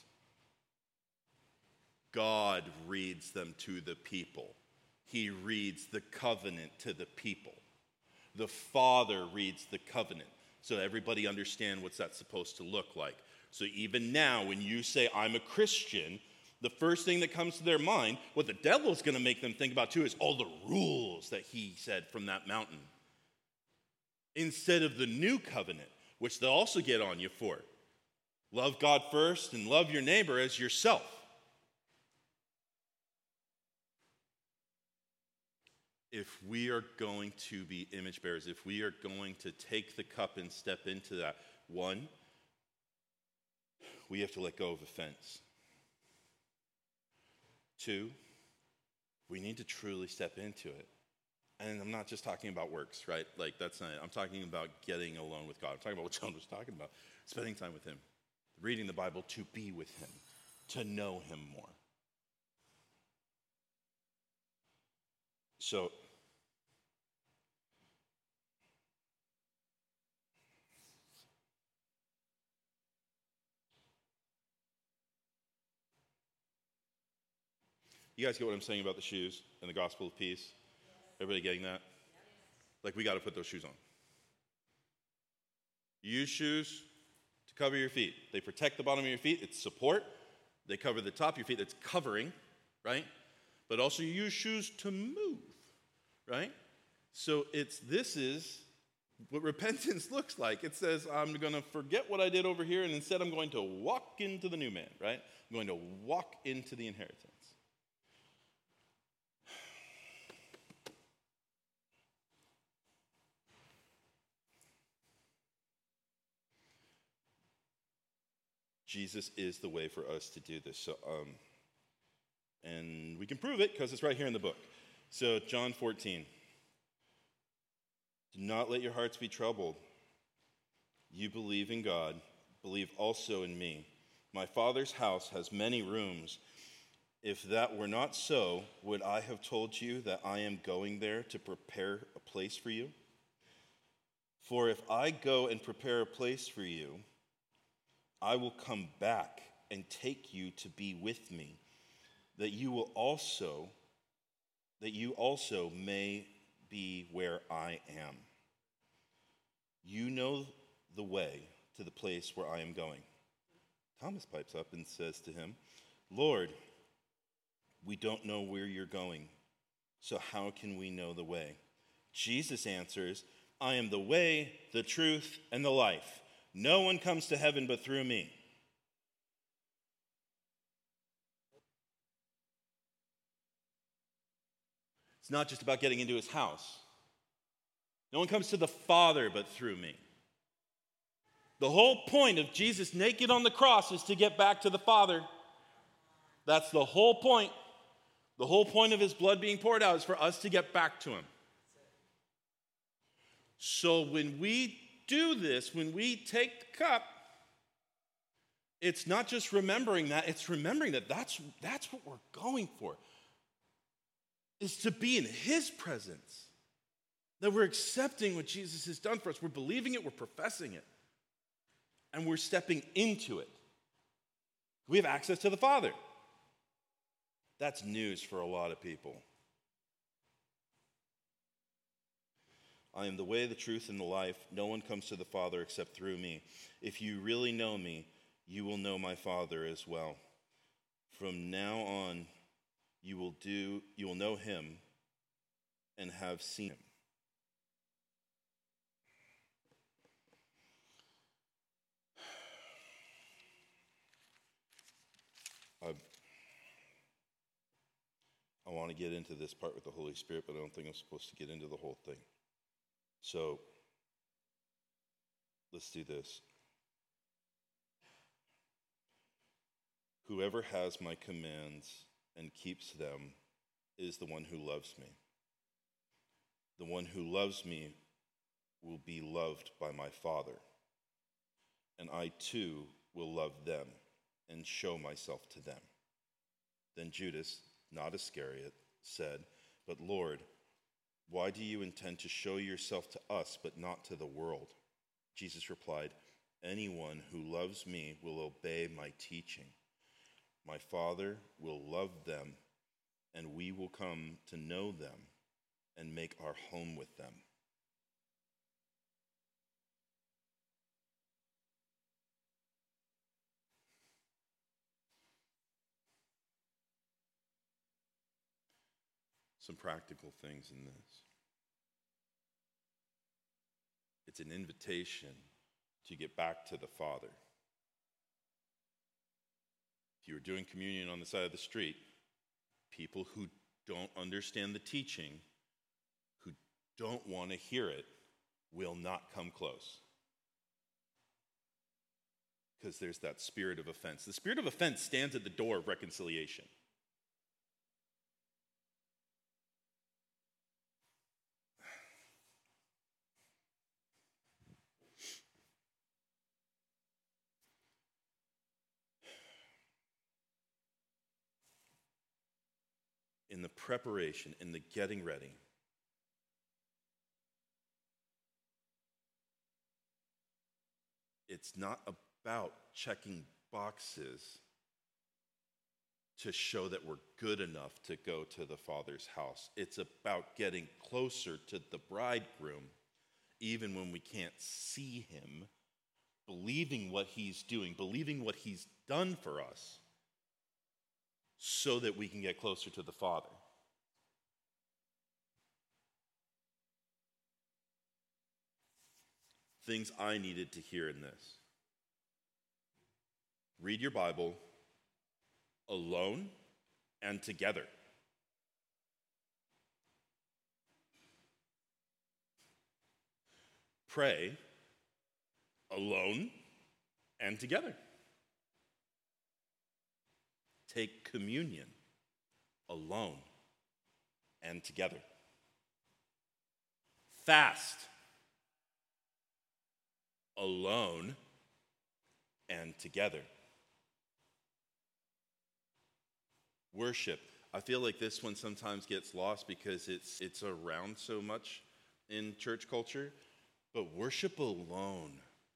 God reads them to the people. He reads the covenant to the people. The Father reads the covenant so everybody understands what's that supposed to look like. So even now, when you say, I'm a Christian, the first thing that comes to their mind, what the devil's going to make them think about too, is all the rules that he said from that mountain. Instead of the new covenant, which they'll also get on you for. Love God first and love your neighbor as yourself. If we are going to be image bearers, if we are going to take the cup and step into that, one, we have to let go of offense. Two, we need to truly step into it. And I'm not just talking about works, right? Like, that's not it. I'm talking about getting alone with God. I'm talking about what John was talking about. Spending time with him. Reading the Bible to be with him. To know him more. So, you guys get what I'm saying about the shoes and the gospel of peace? Everybody getting that? Like, we got to put those shoes on. You use shoes to cover your feet. They protect the bottom of your feet. It's support. They cover the top of your feet. That's covering, right? But also you use shoes to move, right? So it's this is what repentance looks like. It says, I'm going to forget what I did over here, and instead I'm going to walk into the new man, right? I'm going to walk into the inheritance. Jesus is the way for us to do this. So, um, and we can prove it because it's right here in the book. So, John fourteen. Do not let your hearts be troubled. You believe in God, believe also in me. My Father's house has many rooms. If that were not so, would I have told you that I am going there to prepare a place for you? For if I go and prepare a place for you, I will come back and take you to be with me, that you will also, that you also may be where I am. You know the way to the place where I am going. Thomas pipes up and says to him, Lord, we don't know where you're going, so how can we know the way? Jesus answers, I am the way, the truth, and the life. No one comes to heaven but through me. It's not just about getting into his house. No one comes to the Father but through me. The whole point of Jesus naked on the cross is to get back to the Father. That's the whole point. The whole point of his blood being poured out is for us to get back to him. So when we do this, when we take the cup, it's not just remembering that, it's remembering that that's, that's what we're going for, is to be in his presence. That we're accepting what Jesus has done for us. We're believing it, we're professing it, and we're stepping into it. We have access to the Father. That's news for a lot of people. I am the way, the truth, and the life. No one comes to the Father except through me. If you really know me, you will know my Father as well. From now on, you will do, you will know him and have seen him. I, I want to get into this part with the Holy Spirit, but I don't think I'm supposed to get into the whole thing. So, let's do this. Whoever has my commands and keeps them is the one who loves me. The one who loves me will be loved by my Father, and I too will love them and show myself to them. Then Judas, not Iscariot, said, But Lord, why do you intend to show yourself to us but not to the world? Jesus replied, Anyone who loves me will obey my teaching. My Father will love them, and we will come to know them and make our home with them. Some practical things in this. It's an invitation to get back to the Father. If you were doing communion on the side of the street, people who don't understand the teaching, who don't want to hear it, will not come close. Because there's that spirit of offense. The spirit of offense stands at the door of reconciliation. In the preparation, in the getting ready, it's not about checking boxes to show that we're good enough to go to the Father's house. It's about getting closer to the bridegroom, even when we can't see him, believing what he's doing, believing what he's done for us, so that we can get closer to the Father. Things I needed to hear in this. Read your Bible alone and together. Pray alone and together. Take communion alone and together. Fast alone, and together. Worship. I feel like this one sometimes gets lost because it's it's around so much in church culture, but worship alone.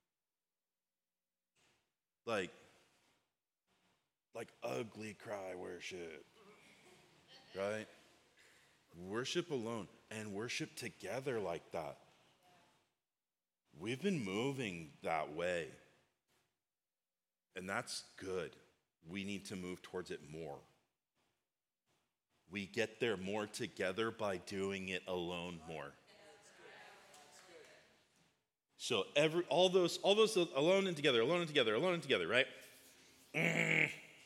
Like, like ugly cry worship, right? Worship alone and worship together like that. We've been moving that way, and that's good. We need to move towards it more. We get there more together by doing it alone more. So every all those all those alone and together, alone and together, alone and together, right? Mm.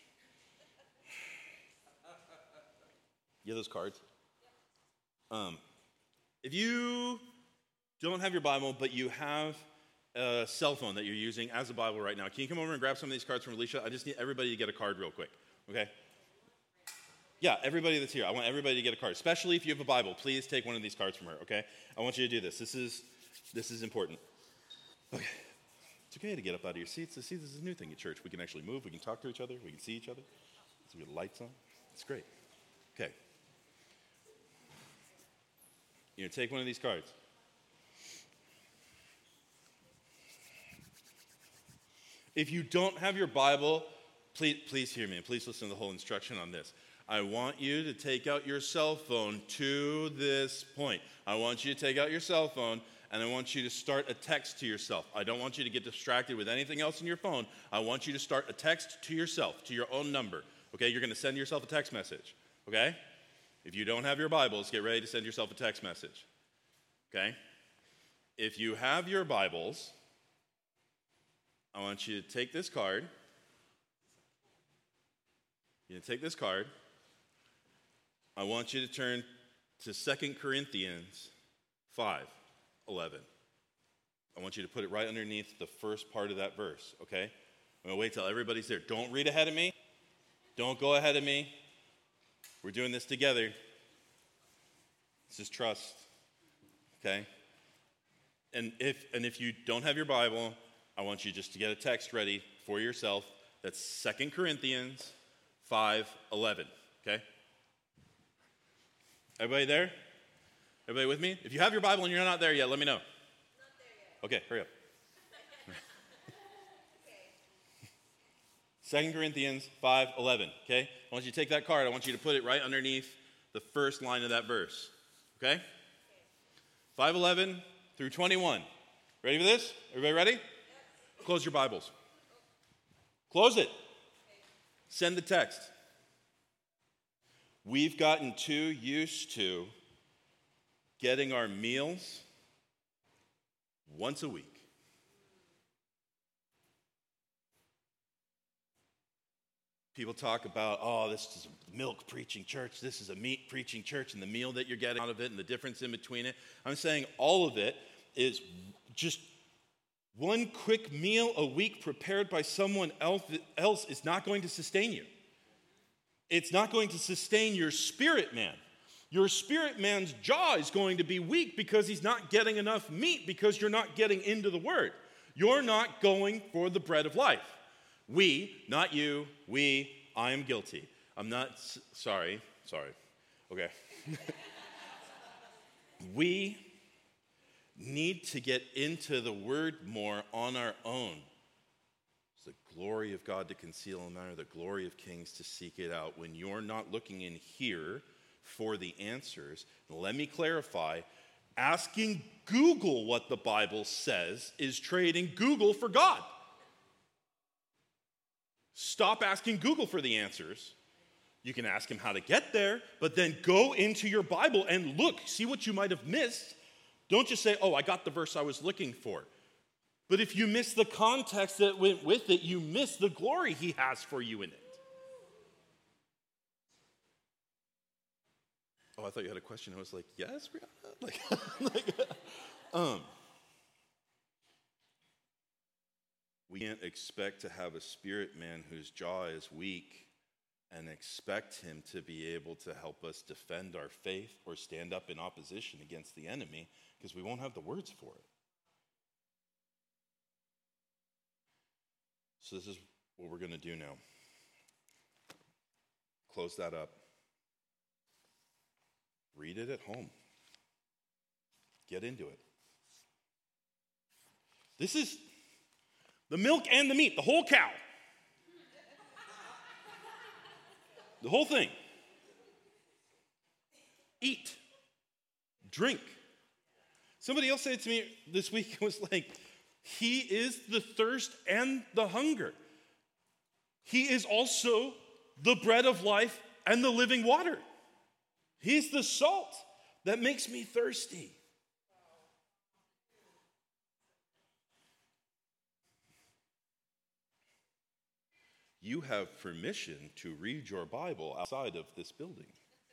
You have those cards? Um, if you don't have your Bible, but you have a cell phone that you're using as a Bible right now, can you come over and grab some of these cards from Alicia? I just need everybody to get a card real quick, okay? Yeah, everybody that's here. I want everybody to get a card, especially if you have a Bible. Please take one of these cards from her, okay? I want you to do this. This is this is important. Okay. It's okay to get up out of your seats. See, this is a new thing at church. We can actually move. We can talk to each other. We can see each other. So we have lights on. It's great. Okay. You're going to take one of these cards. If you don't have your Bible, please, please hear me, and please listen to the whole instruction on this. I want you to take out your cell phone to this point. I want you to take out your cell phone, and I want you to start a text to yourself. I don't want you to get distracted with anything else in your phone. I want you to start a text to yourself, to your own number. Okay, you're going to send yourself a text message. Okay? If you don't have your Bibles, get ready to send yourself a text message. Okay? If you have your Bibles, I want you to take this card. You're going to take this card. I want you to turn to Second Corinthians five eleven. I want you to put it right underneath the first part of that verse, okay? I'm going to wait till everybody's there. Don't read ahead of me. Don't go ahead of me. We're doing this together. This is trust, okay? And if and if you don't have your Bible, I want you just to get a text ready for yourself. That's Second Corinthians five eleven, okay? Everybody there? Everybody with me? If you have your Bible and you're not there yet, let me know. Not there yet. Okay, hurry up. Second Corinthians five eleven, okay? I want you to take that card. I want you to put it right underneath the first line of that verse, okay? five eleven through twenty-one. Ready for this? Everybody ready? Yes. Close your Bibles. Close it. Okay. Send the text. We've gotten too used to getting our meals once a week. People talk about, oh, this is a milk preaching church, this is a meat preaching church, and the meal that you're getting out of it and the difference in between it. I'm saying all of it is just one quick meal a week prepared by someone else, else is not going to sustain you. It's not going to sustain your spirit man. Your spirit man's jaw is going to be weak because he's not getting enough meat because you're not getting into the word. You're not going for the bread of life. We, not you, we, I am guilty. I'm not, s- sorry, sorry, okay. We need to get into the word more on our own. It's the glory of God to conceal a matter, the glory of kings to seek it out. When you're not looking in here for the answers, let me clarify, asking Google what the Bible says is trading Google for God. Stop asking Google for the answers. You can ask him how to get there, but then go into your Bible and look, see what you might have missed. Don't just say, oh, I got the verse I was looking for. But if you miss the context that went with it, you miss the glory he has for you in it. Oh, I thought you had a question. I was like, yes, Brianna? Like, like um, we can't expect to have a spirit man whose jaw is weak and expect him to be able to help us defend our faith or stand up in opposition against the enemy because we won't have the words for it. So this is what we're going to do now. Close that up. Read it at home. Get into it. This is the milk and the meat, the whole cow. The whole thing. Eat. Drink. Somebody else said to me this week, it was like, he is the thirst and the hunger. He is also the bread of life and the living water. He's the salt that makes me thirsty. You have permission to read your Bible outside of this building.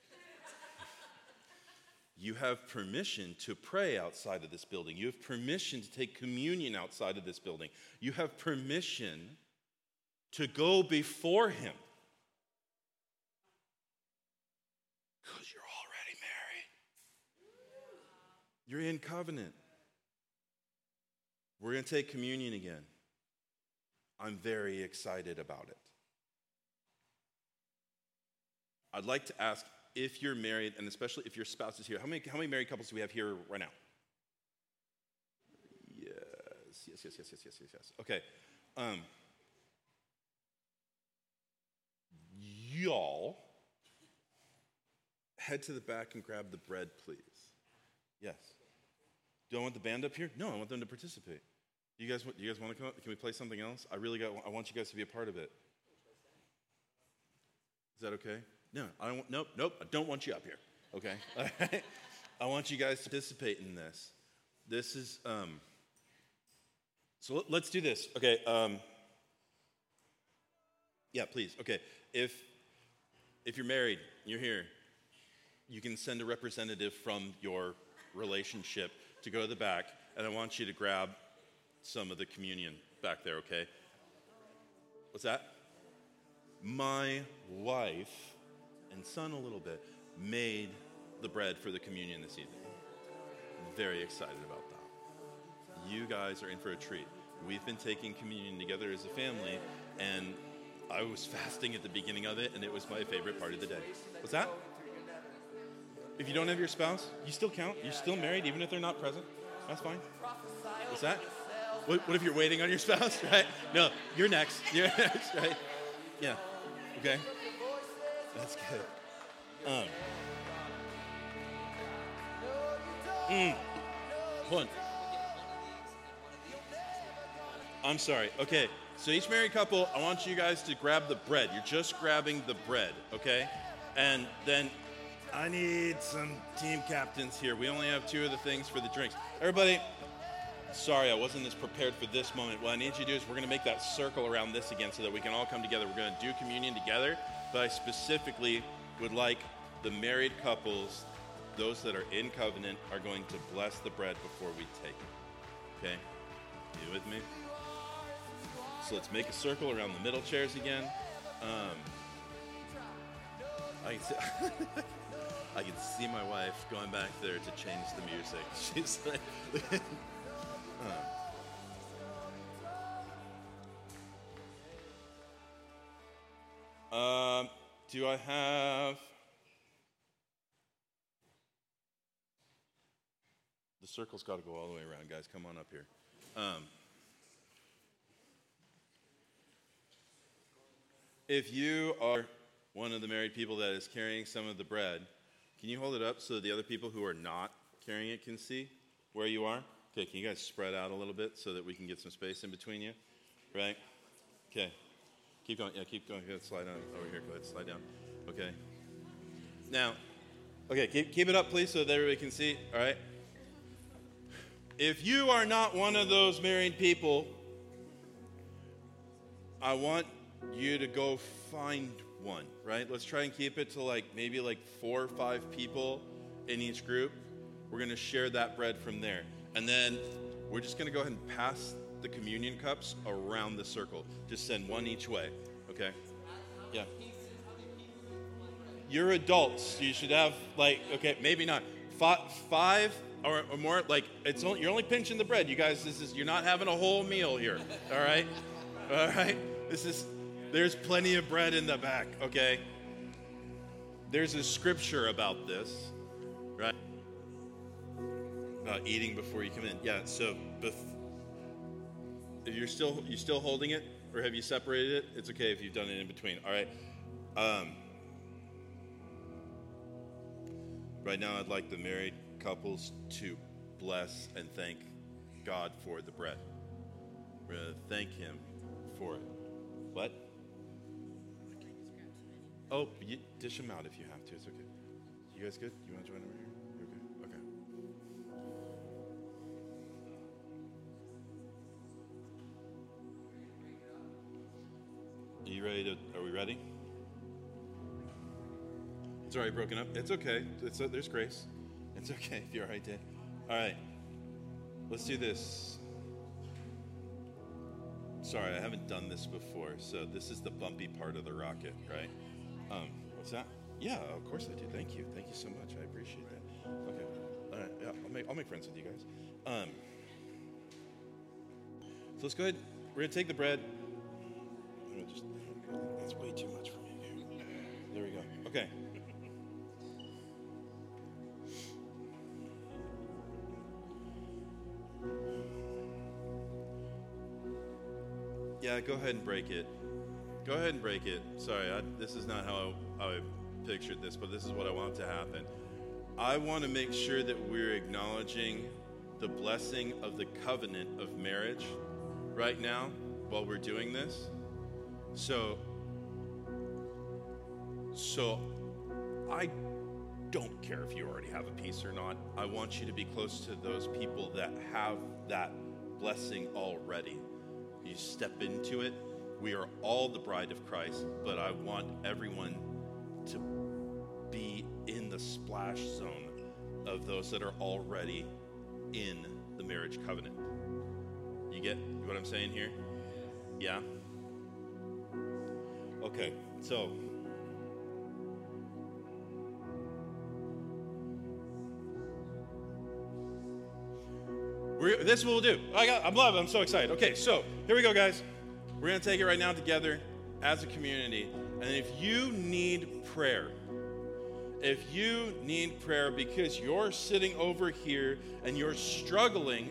You have permission to pray outside of this building. You have permission to take communion outside of this building. You have permission to go before him. Because you're already married. You're in covenant. We're going to take communion again. I'm very excited about it. I'd like to ask, if you're married, and especially if your spouse is here, how many, how many married couples do we have here right now? Yes, yes, yes, yes, yes, yes, yes, yes. Okay. Um, y'all, head to the back and grab the bread, please. Yes. Do I want the band up here? No, I want them to participate. You guys, do you guys want to come up? Can we play something else? I really got. I want you guys to be a part of it. Is that okay? No, I don't. Nope, nope. I don't want you up here. Okay. All right. I want you guys to participate in this. This is. Um, so let's do this. Okay. Um, yeah, please. Okay. If if you're married, you're here. You can send a representative from your relationship to go to the back, and I want you to grab some of the communion back there, okay? What's that? My wife and son a little bit made the bread for the communion this evening. I'm very excited about that. You guys are in for a treat. We've been taking communion together as a family, and I was fasting at the beginning of it, and it was my favorite part of the day. What's that? If you don't have your spouse, you still count. You're still married, even if they're not present. That's fine. What's that? What, what if you're waiting on your spouse, right? No, you're next. You're next, right? Yeah. Okay. That's good. Um. Mm. Hold on. I'm sorry. Okay. So each married couple, I want you guys to grab the bread. You're just grabbing the bread, okay? And then I need some team captains here. We only have two of the things for the drinks. Everybody, sorry, I wasn't as prepared for this moment. What I need you to do is we're going to make that circle around this again so that we can all come together. We're going to do communion together, but I specifically would like the married couples, those that are in covenant, are going to bless the bread before we take it. Okay? You with me? So let's make a circle around the middle chairs again. Um, I can see, I can see my wife going back there to change the music. She's like, uh. um, do I have the circle's got to go all the way around, guys? Come on up here. Um, if you are one of the married people that is carrying some of the bread, can you hold it up so the other people who are not carrying it can see where you are? Okay, can you guys spread out a little bit so that we can get some space in between you? Right? Okay. Keep going. Yeah, keep going. Go ahead, slide down over here. Go ahead, slide down. Okay. Now, okay, keep, keep it up, please, so that everybody can see. All right? If you are not one of those married people, I want you to go find one, right? Let's try and keep it to like maybe like four or five people in each group. We're going to share that bread from there. And then we're just going to go ahead and pass the communion cups around the circle. Just send one each way, okay? Yeah. You're adults. You should have like, okay, maybe not. Five, five or, or more, like it's only, you're only pinching the bread. You guys, this is, you're not having a whole meal here, all right? All right? This is, there's plenty of bread in the back, okay? There's a scripture about this, right? About eating before you come in. Yeah, so bef- if you're still you still holding it, or have you separated it? It's okay if you've done it in between. All right. Um, right now, I'd like the married couples to bless and thank God for the bread. We're going to thank Him for it. What? Oh, you dish them out if you have to. It's okay. You guys good? You want to join over here? You're good? Okay. Are you ready to, are we ready? It's already broken up. It's okay. It's, uh, there's grace. It's okay if you're all right, Dad. All right. Let's do this. Sorry, I haven't done this before, so this is the bumpy part of the rocket, right? Um, what's that? Yeah, of course I do. Thank you. Thank you so much. I appreciate that. Okay. All right. Yeah, I'll make, I'll make friends with you guys. Um, so let's go ahead. We're going to take the bread. I'm gonna just, that's way too much for me. There we go. Okay. Yeah, go ahead and break it. Go ahead and break it. Sorry, I, this is not how I, how I pictured this, but this is what I want to happen. I want to make sure that we're acknowledging the blessing of the covenant of marriage right now while we're doing this. So, so I don't care if you already have a piece or not. I want you to be close to those people that have that blessing already. You step into it. We are all the bride of Christ, but I want everyone to be in the splash zone of those that are already in the marriage covenant. You get what I'm saying here? Yeah? Okay, so we're, this is what we'll do. I got, I'm loving. I'm so excited. Okay, so here we go, guys. We're going to take it right now together as a community. And if you need prayer, if you need prayer because you're sitting over here and you're struggling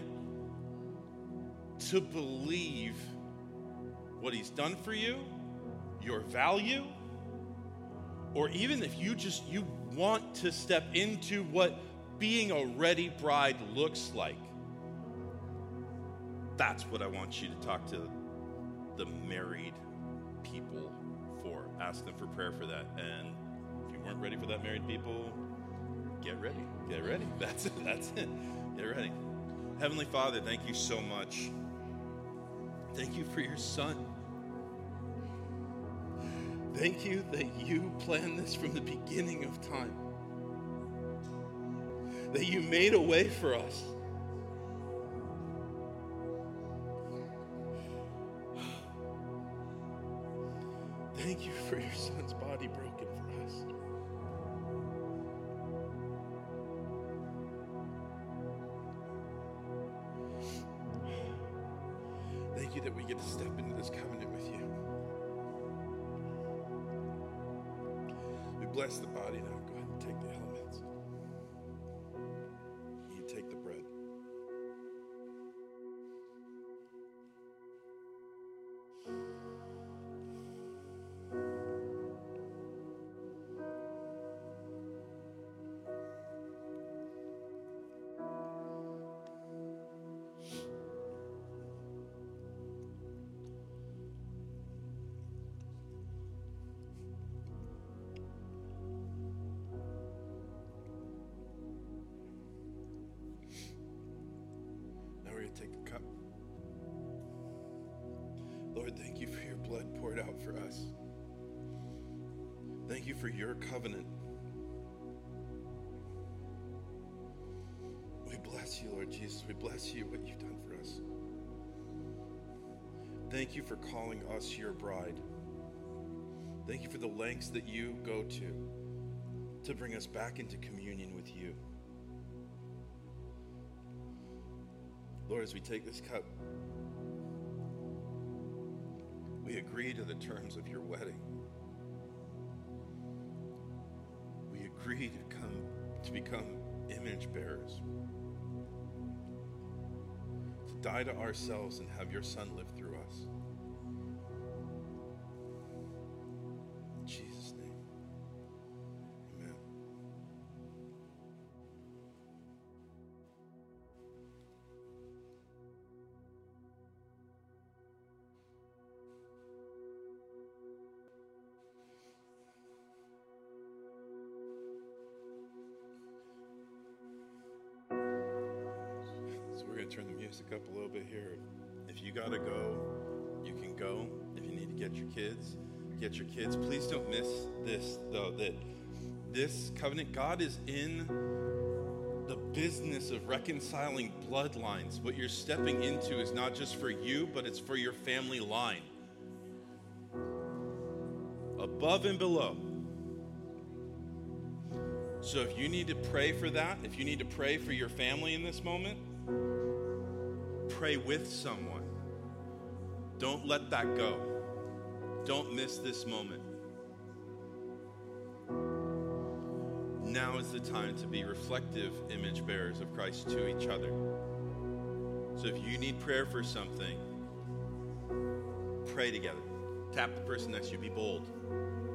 to believe what He's done for you, your value, or even if you just, you want to step into what being a ready bride looks like, that's what I want you to talk to the married people for. Ask them for prayer for that. And if you weren't ready for that, married people, get ready. Get ready. That's it. That's it. Get ready. Heavenly Father, thank you so much. Thank you for your Son. Thank you that you planned this from the beginning of time. That you made a way for us. Thank you for your Son's body broken for us. Thank you that we get to step into this covenant with you. We bless the body now. Go ahead and take the elements. You take the bread. Take the cup. Lord, thank you for your blood poured out for us. Thank you for your covenant. We bless you, Lord Jesus. We bless you, what you've done for us. Thank you for calling us your bride. Thank you for the lengths that you go to to bring us back into communion with you. Lord, as we take this cup, We agree to the terms of your wedding. We agree to come to become image bearers. To die to ourselves and have your Son live through us. In Jesus' name. Amen. So we're going to turn the music up a little bit here. If you got to go, you can go. If you need to get your kids, get your kids. Please don't miss this, though, that this covenant, God is in the business of reconciling bloodlines. What you're stepping into is not just for you, but it's for your family line. Above and below. So if you need to pray for that, if you need to pray for your family in this moment, pray with someone. Don't let that go. Don't miss this moment. Now is the time to be reflective image bearers of Christ to each other. So if you need prayer for something, pray together. Tap the person next to you. Be bold.